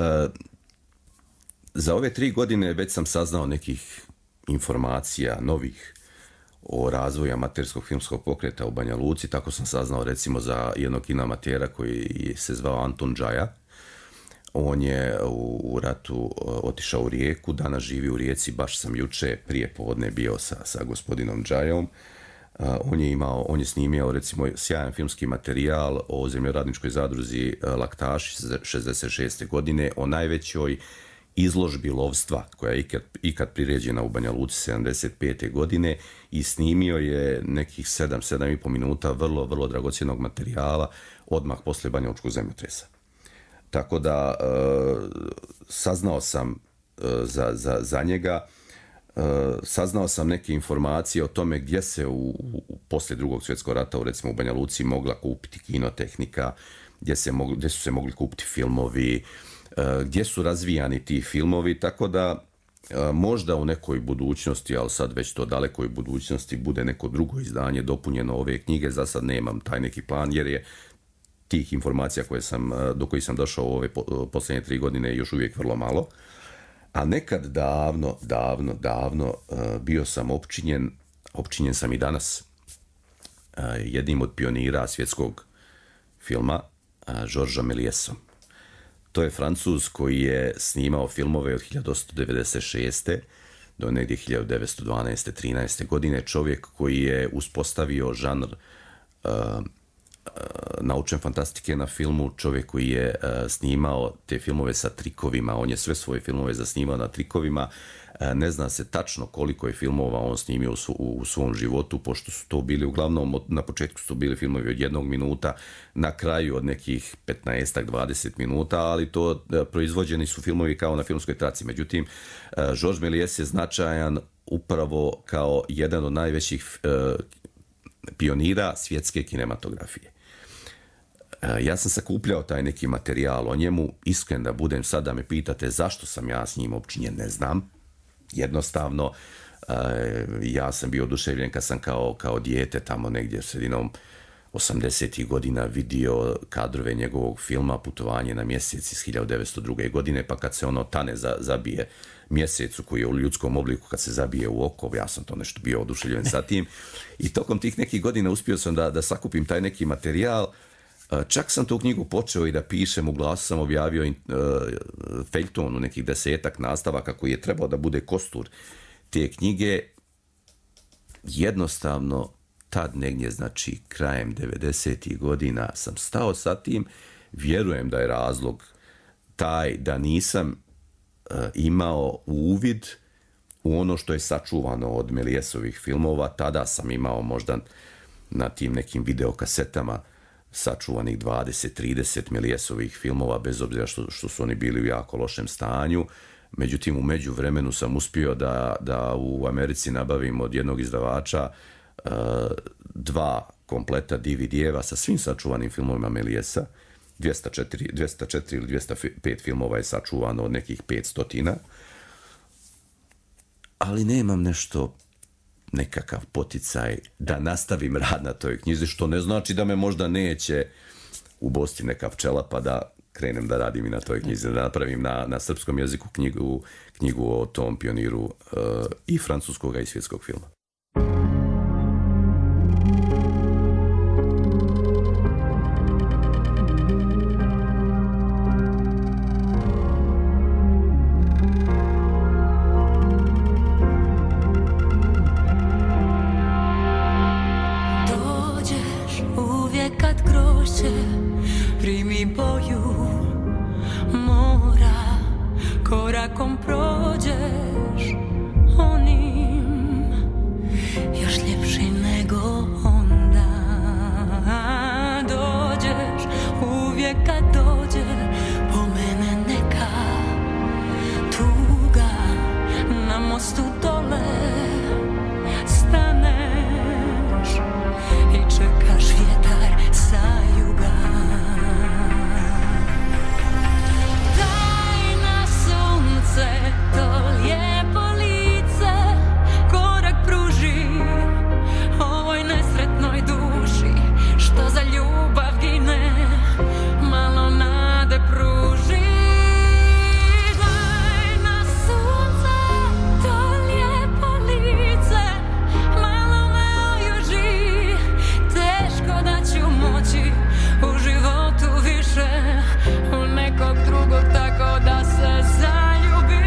za ove tri godine već sam saznao nekih informacija novih o razvoju amaterskog filmskog pokreta u Banja Luci. Tako sam saznao recimo za jednog kinoamatera koji se zvao Antun Džaja. On je u, u ratu otišao u Rijeku, danas živi u Rijeci, baš sam juče prije podne bio sa, sa gospodinom Džajom. Uh, on je imao, on je snimio recimo sjajan filmski materijal o zemljoradničkoj zadruzi uh, Laktaši šezdeset šeste godine, o najvećoj izložbi lovstva koja je ikad, ikad priređena u Banja Luci sedamdeset pete godine i snimio je nekih sedam, sedam i po minuta vrlo, vrlo dragocjenog materijala odmah posle banjalučkog zemljotresa. Tako da uh, saznao sam uh, za, za, za njega. Uh, saznao sam neke informacije o tome gdje se u, u poslije drugog svjetskog rata u, recimo u Banja Luci mogla kupiti kinotehnika, gdje, se mogli, gdje su se mogli kupiti filmovi, uh, gdje su razvijani ti filmovi, tako da uh, možda u nekoj budućnosti, ali sad već to dalekoj budućnosti, bude neko drugo izdanje dopunjeno ove knjige. Za sad nemam taj neki plan jer je tih informacija koje sam, do kojih sam došao u ove posljednje tri godine još uvijek vrlo malo. A nekad davno, davno, davno uh, bio sam opčinjen, opčinjen sam i danas uh, jednim od pionira svjetskog filma, uh, Georgesom Mélièsom. To je Francuz koji je snimao filmove od hiljadu osamsto devedeset šeste do negdje hiljadu devetsto dvanaeste trinaeste godine. Čovjek koji je uspostavio žanr uh, naučne fantastike na filmu, čovjek koji je uh, snimao te filmove sa trikovima, on je sve svoje filmove zasnimao na trikovima, uh, ne zna se tačno koliko je filmova on snimio u, su, u svom životu, pošto su to bili uglavnom, na početku su to bili filmovi od jednog minuta, na kraju od nekih petnaest do dvadeset minuta, ali to uh, proizvođeni su filmovi kao na filmskoj traci. Međutim, uh, Georges Méliès je značajan upravo kao jedan od najvećih uh, pionira svjetske kinematografije. Ja sam sakupljao taj neki materijal o njemu, iskren da budem, sad da me pitate zašto sam ja s njim opčinjen, ne znam. Jednostavno, ja sam bio oduševljen kad sam kao, kao dijete tamo negdje sredinom osamdesetih godina vidio kadrove njegovog filma Putovanje na mjesec iz hiljadu devetsto druge godine, pa kad se ono tane za, zabije mjesecu koji je u ljudskom obliku, kad se zabije u oko, ja sam to nešto bio oduševljen sa tim. I tokom tih nekih godina uspio sam da, da sakupim taj neki materijal. Čak sam tu knjigu počeo i da pišem, u Glasu sam objavio uh, feljton u nekih desetak nastavaka koji je trebao da bude kostur te knjige. Jednostavno, tad negdje, znači krajem devedesetih godina sam stao sa tim. Vjerujem da je razlog taj da nisam uh, imao uvid u ono što je sačuvano od Mélièsovih filmova. Tada sam imao možda na tim nekim videokasetama sačuvanih dvadeset trideset Mélièsovih filmova, bez obzira što, što su oni bili u jako lošem stanju. Međutim, u međuvremenu sam uspio da, da u Americi nabavim od jednog izdavača uh, dva kompleta D V D-eva sa svim sačuvanim filmovima Mélièsa. dvjesto četiri, dvjesto četiri ili dvjesto pet filmova je sačuvano od nekih petsto. Ali nemam nešto, nekakav poticaj da nastavim rad na toj knjizi, što ne znači da me možda neće ubosti neka pčela pa da krenem da radim i na toj knjizi, da napravim na, na srpskom jeziku knjigu, knjigu o tom pioniru uh, i francuskog i svjetskog filma. primi boju mora, korakom prođeš onim još ljepši nego onda. Dođeš uvijek kad dođe po mene neka tuga, na mostu dole staneš i čekaš vjetar sa juga. Daj na sunce to lijepo lice, korak pruži ovoj nesretnoj duši što za ljubav gine, malo nade pruži. Daj na sunce to lijepo lice, malo me ojuži, teško da ću moći u životu više u nekog drugog tako da se zaljubim.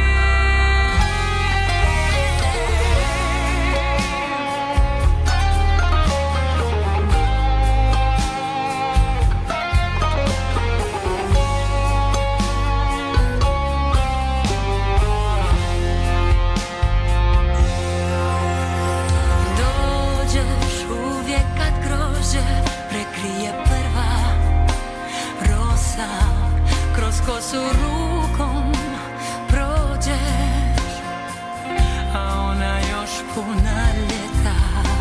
Dođeš uvijek kad grožđe prekrije prva rosa, kroz kosu rukom prođeš, a ona još puna ljeta.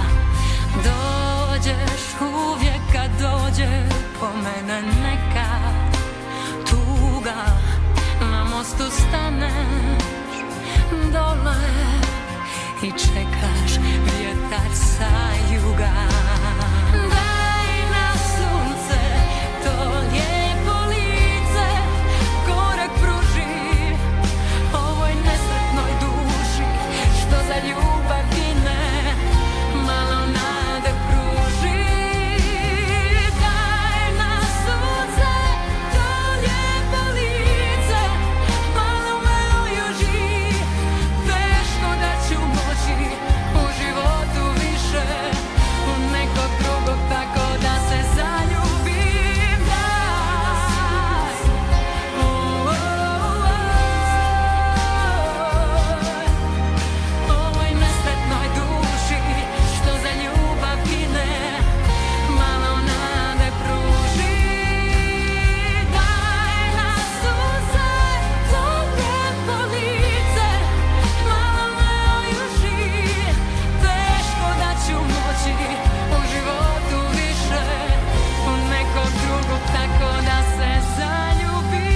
Dođeš uvijek kad dođe po mene neka tuga, na mostu staneš dole i čekaš vjetar sa juga. Daj na sunce to lijepo lice, korak pruži ovoj nesretnoj duši što za ljubav gine, malo nade pruži. Daj na sunce to lijepo lice, malo me ojuži, teško da ću moći u životu više u nekog drugog tako da se zaljubim. Daj, oh, oh, oh, ovoj nesretnoj duši što za ljubav gine, malo nade pruži. Daj na sunce to lijepo lice, malo me ojuži, teško da ću moći u životu više u nekog drugog tako da se zaljubim.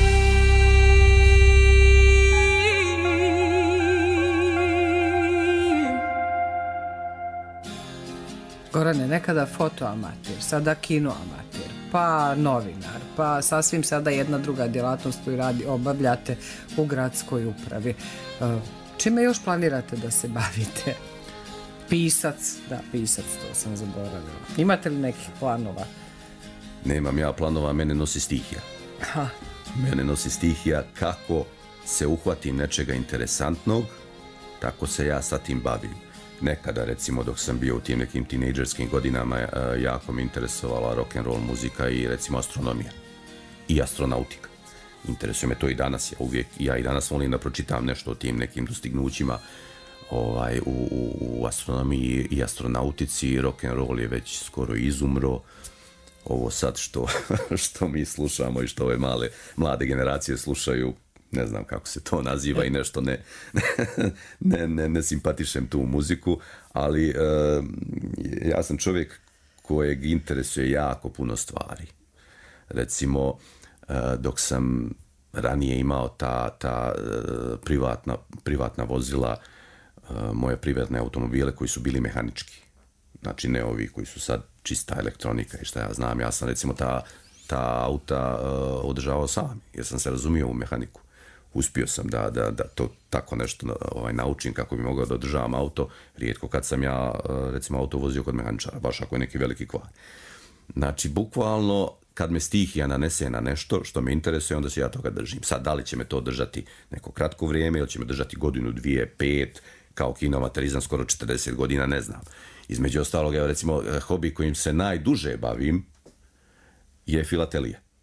Gorane, nekada fotoamater, sada kinoamater, pa novinar, pa sasvim sada jedna druga djelatnost koju radi, obavljate u gradskoj upravi. E, Čime još planirate da se bavite? Pisac, da, pisac, to sam zaboravila. Imate li nekih planova? Nemam ja planova, mene nosi stihija. Ha, Mene nosi stihija kako se uhvatim nečega interesantnog, tako se ja sa tim bavim. Nekada, recimo, dok sam bio u tim nekim tinejdžerskim godinama, e, jako me interesovala rock'n'roll muzika i, recimo, astronomija i astronautika. Interesuje me to i danas. Ja uvijek, ja i danas volim da pročitam nešto o tim nekim dostignućima ovaj, u, u, u astronomiji i astronautici. Rock'n'roll je već skoro izumro. Ovo sad što, što mi slušamo i što ove male, mlade generacije slušaju, ne znam kako se to naziva i nešto ne, ne, ne, ne simpatišem tu muziku, ali e, ja sam čovjek kojeg interesuje jako puno stvari. Recimo, e, dok sam ranije imao ta, ta e, privatna, privatna vozila, e, moje privatne automobile koji su bili mehanički. Znači ne ovi koji su sad čista elektronika i šta ja znam. Ja sam recimo ta, ta auta uh, održavao sam, jer sam se razumio u mehaniku. Uspio sam da, da, da to tako nešto ovaj, naučim kako bi mogao da održavam auto. Rijetko kad sam ja uh, recimo auto vozio kod mehaničara, baš ako je neki veliki kvar. Znači bukvalno kad me stihija nanese na nešto što me interesuje, onda se ja toga držim. Sad, da li će me to držati neko kratko vrijeme ili će me držati godinu, dvije, pet, kao kinoamaterizam skoro četrdeset godina, ne znam. Između ostalog, evo recimo, hobi kojim se najduže bavim je filatelija.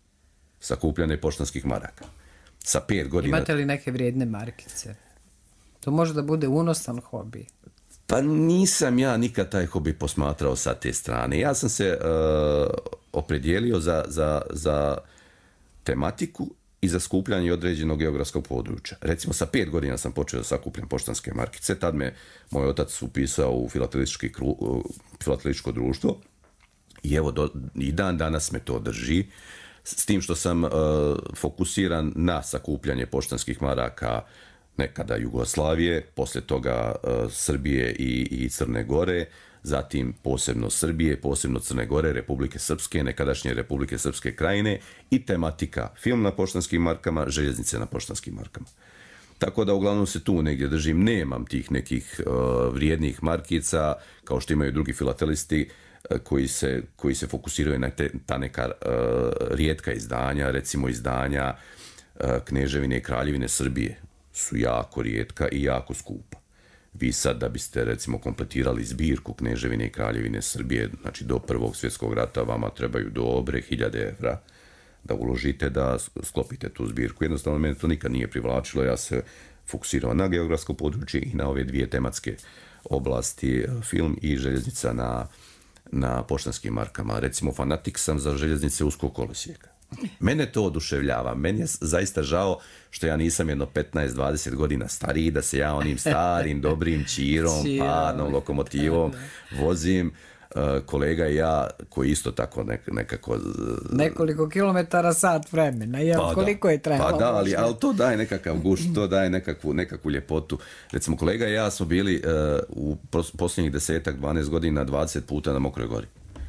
sakupljanje poštanskih maraka. Sa pet godina... Imate li neke vrijedne markice? To može da bude unosan hobi. Pa nisam ja nikad taj hobi posmatrao sa te strane. Ja sam se uh, opredijelio za, za, za tematiku i za skupljanje određenog geografskog područja. Recimo, sa pet godina sam počeo da sakupljam poštanske markice. Tad me moj otac upisao u filatelistički kru, filatelističko društvo i evo, do, i dan danas me to drži. S tim što sam uh, fokusiran na sakupljanje poštanskih maraka nekada Jugoslavije, poslije toga uh, Srbije i, i Crne Gore, zatim posebno Srbije, posebno Crne Gore, Republike Srpske, nekadašnje Republike Srpske Krajine i tematika film na poštanskim markama, željeznice na poštanskim markama. Tako da uglavnom se tu negdje držim, nemam tih nekih uh, vrijednih markica kao što imaju drugi filatelisti uh, koji, se, koji se fokusiraju na te, ta neka uh, rijetka izdanja, recimo izdanja uh, Kneževine i Kraljevine Srbije su jako rijetka i jako skupa. Vi sad da biste recimo kompletirali zbirku Kneževine i Kraljevine Srbije, znači do Prvog svjetskog rata, vama trebaju dobre hiljade evra da uložite, da sklopite tu zbirku. Jednostavno, mene to nikad nije privlačilo, ja se fokusirao na geografsko područje i na ove dvije tematske oblasti, film i željeznica na, na poštanskim markama. Recimo, fanatik sam za željeznice uskog kolosijeka. Mene to oduševljava. Meni je zaista žao što ja nisam jedno petnaest dvadeset godina stariji, da se ja onim starim, dobrim čirom, parnom lokomotivom vozim. Kolega i ja, koji isto tako nek, nekako... Nekoliko kilometara sat vremena, jel? Pa koliko da, je trebalo? Pa da, ali, ali to daje nekakav gušt, to daje nekakvu, nekakvu ljepotu. Recimo, kolega i ja smo bili uh, u posljednjih desetak, dvanaest godina, dvadeset puta na Mokroj gori.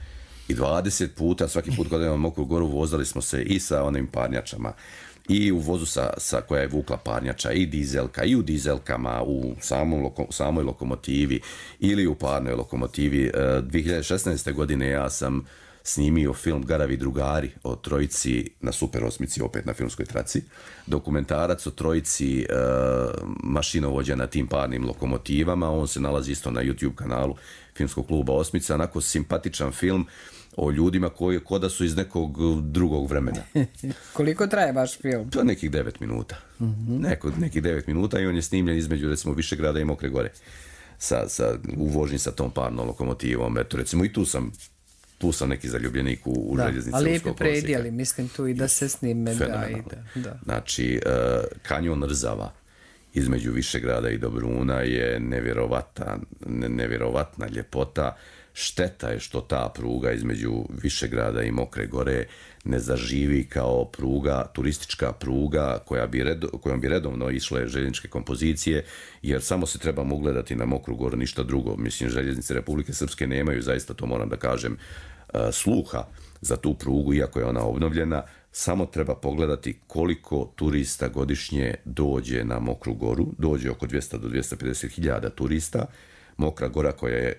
I dvadeset puta, svaki put kada imamo Mokru goru, vozali smo se i sa onim parnjačama, i u vozu sa, sa koja je vukla parnjača, i dizelka, i u dizelkama, u samom loko, samoj lokomotivi, ili u parnoj lokomotivi. dvije hiljade šesnaeste. godine ja sam snimio film Garavi drugari o trojici na Super osmici, opet na filmskoj traci. Dokumentarac o trojici e, mašinovođa na tim parnim lokomotivama. On se nalazi isto na YouTube kanalu Filmskog kluba Osmica. Onako simpatičan film o ljudima koji ko da su iz nekog drugog vremena. Koliko traje vaš film? To je nekih devet minuta. Mm-hmm. Neko, nekih devet minuta i on je snimljen između recimo Višegrada i Mokre gore. Sa, sa, u vožnji sa tom parnom lokomotivom. Eto, recimo i tu sam tu sam neki zaljubljenik u, u željeznici uskog kolosijeka. A lijepi predjeli, mislim tu i da se snime. Da, i da, da. Znači, uh, kanjon Rzava između Višegrada i Dobruna je nevjerovatna, ne, nevjerovatna ljepota. Šteta je što ta pruga između Višegrada i Mokre gore ne zaživi kao pruga, turistička pruga koja bi redo, kojom bi redovno išle željezničke kompozicije, jer samo se trebamo ugledati na Mokru goru, ništa drugo. Mislim, željeznice Republike Srpske nemaju, zaista to moram da kažem, sluha za tu prugu, iako je ona obnovljena. Samo treba pogledati koliko turista godišnje dođe na Mokru goru. Dođe oko dvjesto do dvjesto pedeset hiljada turista. Mokra gora koja je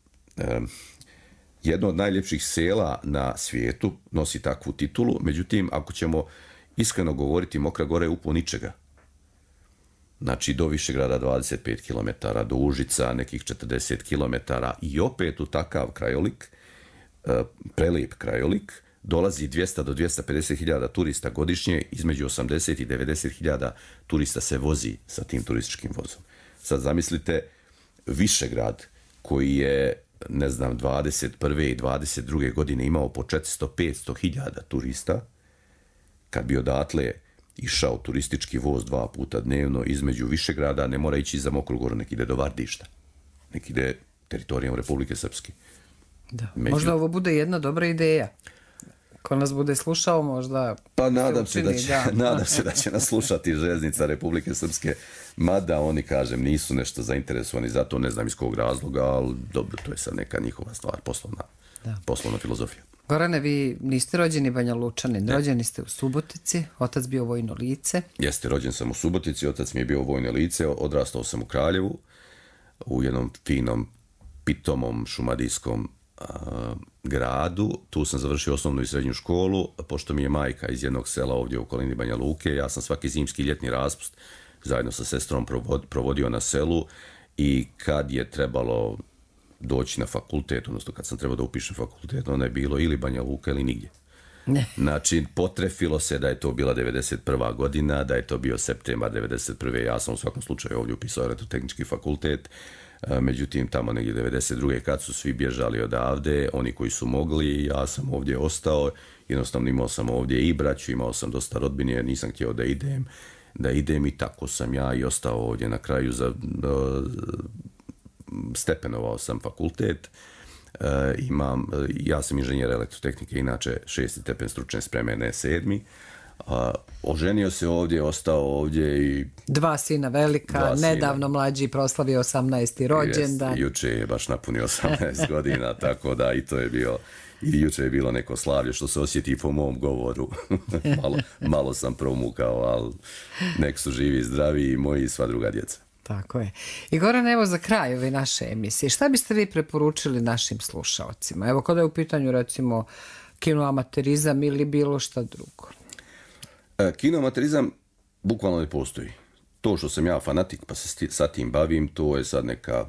jedno od najljepših sela na svijetu, nosi takvu titulu. Međutim, ako ćemo iskreno govoriti, Mokra gora je upo ničega. Znači, do Višegrada dvadeset pet kilometara, do Užica nekih četrdeset kilometara i opet u takav krajolik, prelijep krajolik, dolazi dvjesto do dvjesto pedeset hiljada turista godišnje, između osamdeset i devedeset hiljada turista se vozi sa tim turističkim vozom. Sad zamislite Višegrad koji je, ne znam, dvadeset prve i dvadeset druge godine imao po četiristo do petsto hiljada turista, kad bi odatle išao turistički voz dva puta dnevno između Višegrada, ne mora ići za Mokru goru, nek ide do Vardišta, nek ide teritorijom Republike Srpske. Da. Među... Možda ovo bude jedna dobra ideja. Ko nas bude slušao, možda... Pa nadam se, učini, da će, da. nadam se da će nas slušati željeznica Republike Srpske, mada oni, kažem, nisu nešto zainteresovani za to, ne znam iz kog razloga, ali dobro, to je sad neka njihova stvar, poslovna, poslovna filozofija. Gorane, vi niste rođeni Banja Lučanin, ne. Rođeni ste u Subotici, otac bio vojno lice. Jeste, rođen sam u Subotici, otac mi je bio vojno lice, odrastao sam u Kraljevu, u jednom finom, pitomom, šumadijskom a, gradu. Tu sam završio osnovnu i srednju školu, pošto mi je majka iz jednog sela ovdje u okolini Banja Luke. Ja sam svaki zimski ljetni raspust zajedno sa sestrom provodio na selu i kad je trebalo doći na fakultet, odnosno kad sam trebao da upišem fakultet, onda je bilo ili Banja Luka ili nigdje. Znači, potrefilo se da je to bila devedeset prva godina, da je to bio septembar devedeset prve. Ja sam u svakom slučaju ovdje upisao elektrotehnički fakultet. Međutim, tamo negdje devedeset druge kad su svi bježali odavde, oni koji su mogli, ja sam ovdje ostao. Jednostavno imao sam ovdje i braću, imao sam dosta rodbine, nisam htio da idem, da idem i tako sam ja i ostao ovdje na kraju. Za, stepenovao sam fakultet. Uh, imam, ja sam inženjer elektrotehnike, inače šesti stepen stručne spreme, ne sedmi. Uh, oženio se ovdje, ostao ovdje i... Dva sina velika, dva nedavno sina. Mlađi proslavio osamnaesti rođendan. Jest, juče je baš napunio osamnaest godina, tako da i to je bio... I juče je bilo neko slavlje što se osjeti po mom govoru. malo, malo sam promukao, ali nek su živi, zdravi i moji i sva druga djeca. Tako je. I Goran, evo za kraj ove naše emisije, šta biste vi preporučili našim slušaocima? Evo kada je u pitanju recimo kinoamaterizam ili bilo šta drugo. E, kinoamaterizam bukvalno ne postoji. To što sam ja fanatik pa se sa tim bavim, to je sad neka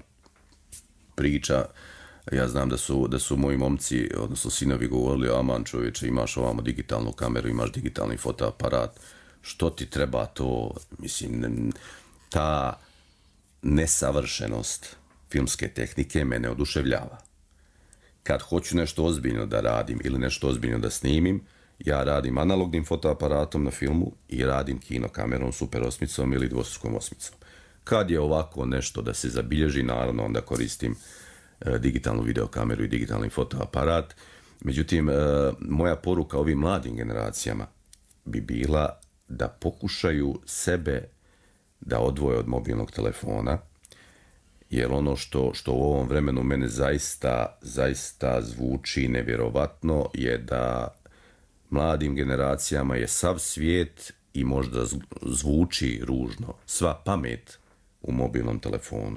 priča. Ja znam da su, da su moji momci, odnosno sinovi govorili, aman čovječe, imaš ovamo digitalnu kameru, imaš digitalni fotoaparat, što ti treba to, mislim, ta nesavršenost filmske tehnike mene oduševljava. Kad hoću nešto ozbiljno da radim ili nešto ozbiljno da snimim, ja radim analognim fotoaparatom na filmu i radim kinokamerom, super osmicom ili dvostrukom osmicom. Kad je ovako nešto da se zabilježi, naravno onda koristim e, digitalnu videokameru i digitalni fotoaparat. Međutim, e, moja poruka ovim mladim generacijama bi bila da pokušaju sebe da odvoje od mobilnog telefona, jer ono što, što u ovom vremenu mene zaista, zaista zvuči nevjerovatno je da mladim generacijama je sav svijet i možda zvuči ružno, sva pamet u mobilnom telefonu.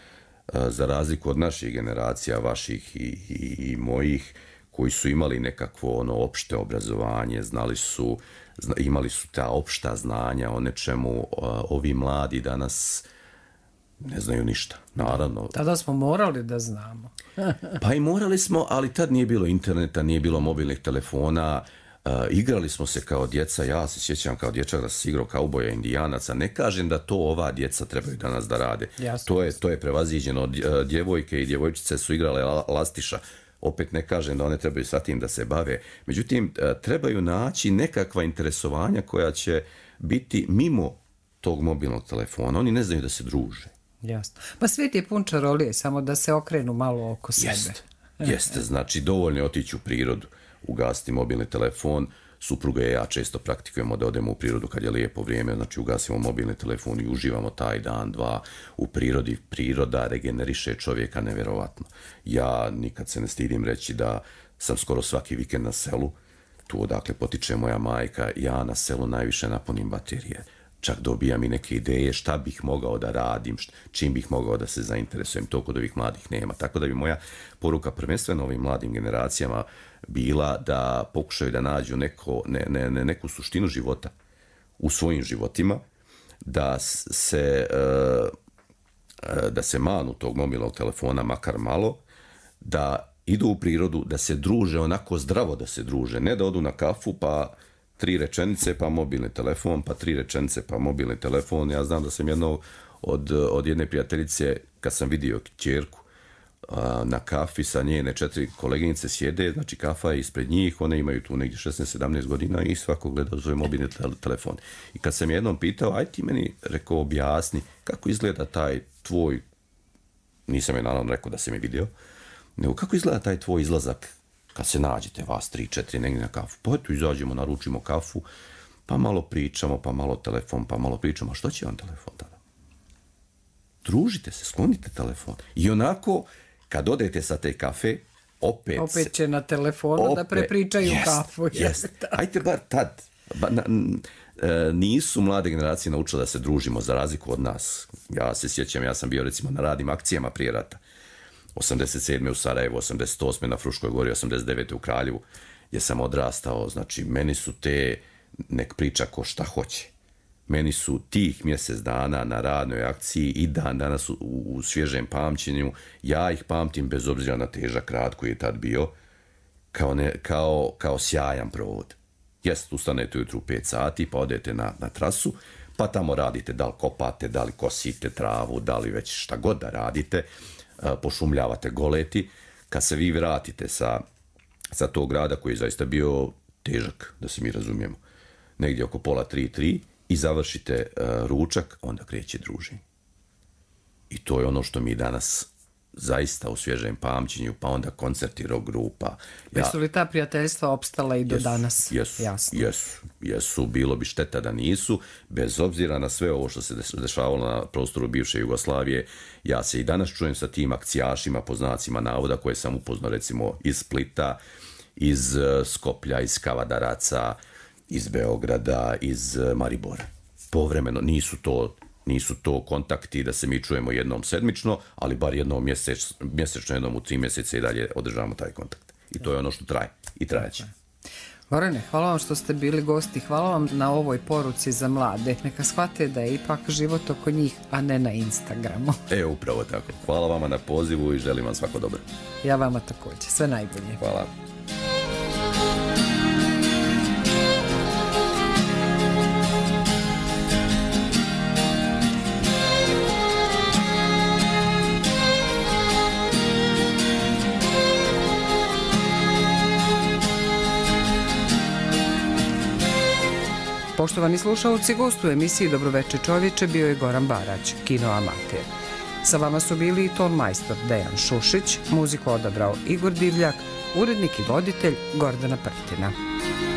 Za razliku od naših generacija, vaših i, i, i mojih, koji su imali nekakvo ono opšte obrazovanje, znali su, zna, imali su ta opšta znanja o nečemu, ovi mladi danas ne znaju ništa, naravno. Tada smo morali da znamo. Pa i morali smo, ali tad nije bilo interneta, nije bilo mobilnih telefona, uh, igrali smo se kao djeca, ja se sjećam kao dječak da se igrao kauboja, indijanaca, ne kažem da to ova djeca trebaju danas da rade. Jasno. To je, to je prevaziđeno, djevojke i djevojčice su igrale lastiša, opet ne kažem da one trebaju sa tim da se bave, međutim, trebaju naći nekakva interesovanja koja će biti mimo tog mobilnog telefona, oni ne znaju da se druže. Jasno. Pa svijet je pun čarolije, samo da se okrenu malo oko sebe. Jeste, jeste. Znači, dovoljno je otići u prirodu, ugasiti mobilni telefon. Supruga i ja često praktikujemo da odemo u prirodu kad je lijepo vrijeme, znači ugasimo mobilni telefon i uživamo taj dan, dva u prirodi. Priroda regeneriše čovjeka nevjerovatno. Ja nikad se ne stidim reći da sam skoro svaki vikend na selu, tu odakle potiče moja majka, ja na selu najviše napunim baterije. Čak dobijam i neke ideje šta bih mogao da radim, čim bih mogao da se zainteresujem. To kod ovih mladih nema. Tako da bi moja poruka prvenstveno ovim mladim generacijama bila da pokušaju da nađu neko, ne, ne, ne, neku suštinu života u svojim životima, da se, da se manu tog mobilnog telefona makar malo, da idu u prirodu, da se druže onako zdravo da se druže, ne da odu na kafu pa tri rečenice pa mobilni telefon, pa tri rečenice pa mobilni telefon. Ja znam da sam jedno od, od jedne prijateljice, kad sam vidio kćerku na kafi sa njene četiri koleginice sjede, znači kafa je ispred njih, one imaju tu negdje šesnaest sedamnaest godina i svako gleda svoj mobilni telefon. I kad sam jednom pitao, aj ti meni, rekao, objasni kako izgleda taj tvoj, nisam je naravno rekao da sam je vidio, nego kako izgleda taj tvoj izlazak kad se nađete vas tri, četiri negdje na kafu. Pa eto izađemo, naručimo kafu, pa malo pričamo, pa malo telefon, pa malo pričamo. A što će vam telefon tada? Družite se, sklonite telefon. I onako, kad odete sa te kafe, opet... Opet će na telefonu opet, da prepričaju jest, kafu. Jest. Ajte bar tad. Ba, na, n, e, nisu mlade generacije naučile da se družimo, za razliku od nas. Ja se sjećam, ja sam bio recimo na radnim akcijama prije rata. osamdeset sedme u Sarajevu, osamdeset osme na Fruškoj gori, osamdeset devete u Kraljevu, gdje sam odrastao. Znači, meni su te, nek priča ko šta hoće. Meni su tih mjesec dana na radnoj akciji i dan danas u, u svježem pamćenju. Ja ih pamtim bez obzira na težak rad koji je tad bio, kao, ne, kao, kao sjajan provod. Jest, ustanete ujutru u pet sati, pa odete na, na trasu, pa tamo radite, da li kopate, da li kosite travu, da li već šta god da radite, pošumljavate goleti. Kad se vi vratite sa, sa tog rada koji je zaista bio težak, da se mi razumijemo, negdje oko pola tri, tri, i završite uh, ručak, onda kreće druženje. I to je ono što mi danas zaista u svježem pamćenju, pa onda koncerti rock grupa. Ja, jesu li ta prijateljstva opstala i do jesu, danas? Jesu, Jasno. jesu, jesu, bilo bi šteta da nisu, bez obzira na sve ovo što se dešavalo na prostoru bivše Jugoslavije. Ja se i danas čujem sa tim akcijašima, po znacima navoda, koje sam upoznao recimo iz Splita, iz Skoplja, iz Kavadaraca, iz Beograda, iz Maribora. Povremeno nisu to Nisu to kontakti da se mi čujemo jednom sedmično, ali bar jednom mjesec, mjesečno, jednom u tri mjeseca i dalje održavamo taj kontakt. I to je ono što traje. I trajeće. Gorane, hvala vam što ste bili gosti. Hvala vam na ovoj poruci za mlade. Neka shvate da je ipak život oko njih, a ne na Instagramu. E, upravo tako. Hvala vama na pozivu i želim vam svako dobro. Ja vama također. Sve najbolje. Hvala. Poštovani slušalci, gost u emisiji Dobroveče čovječe bio je Goran Barać, kino amater. Sa vama su bili i ton majstor Dejan Šušić, muziku odabrao Igor Divljak, urednik i voditelj Gordana Prtina.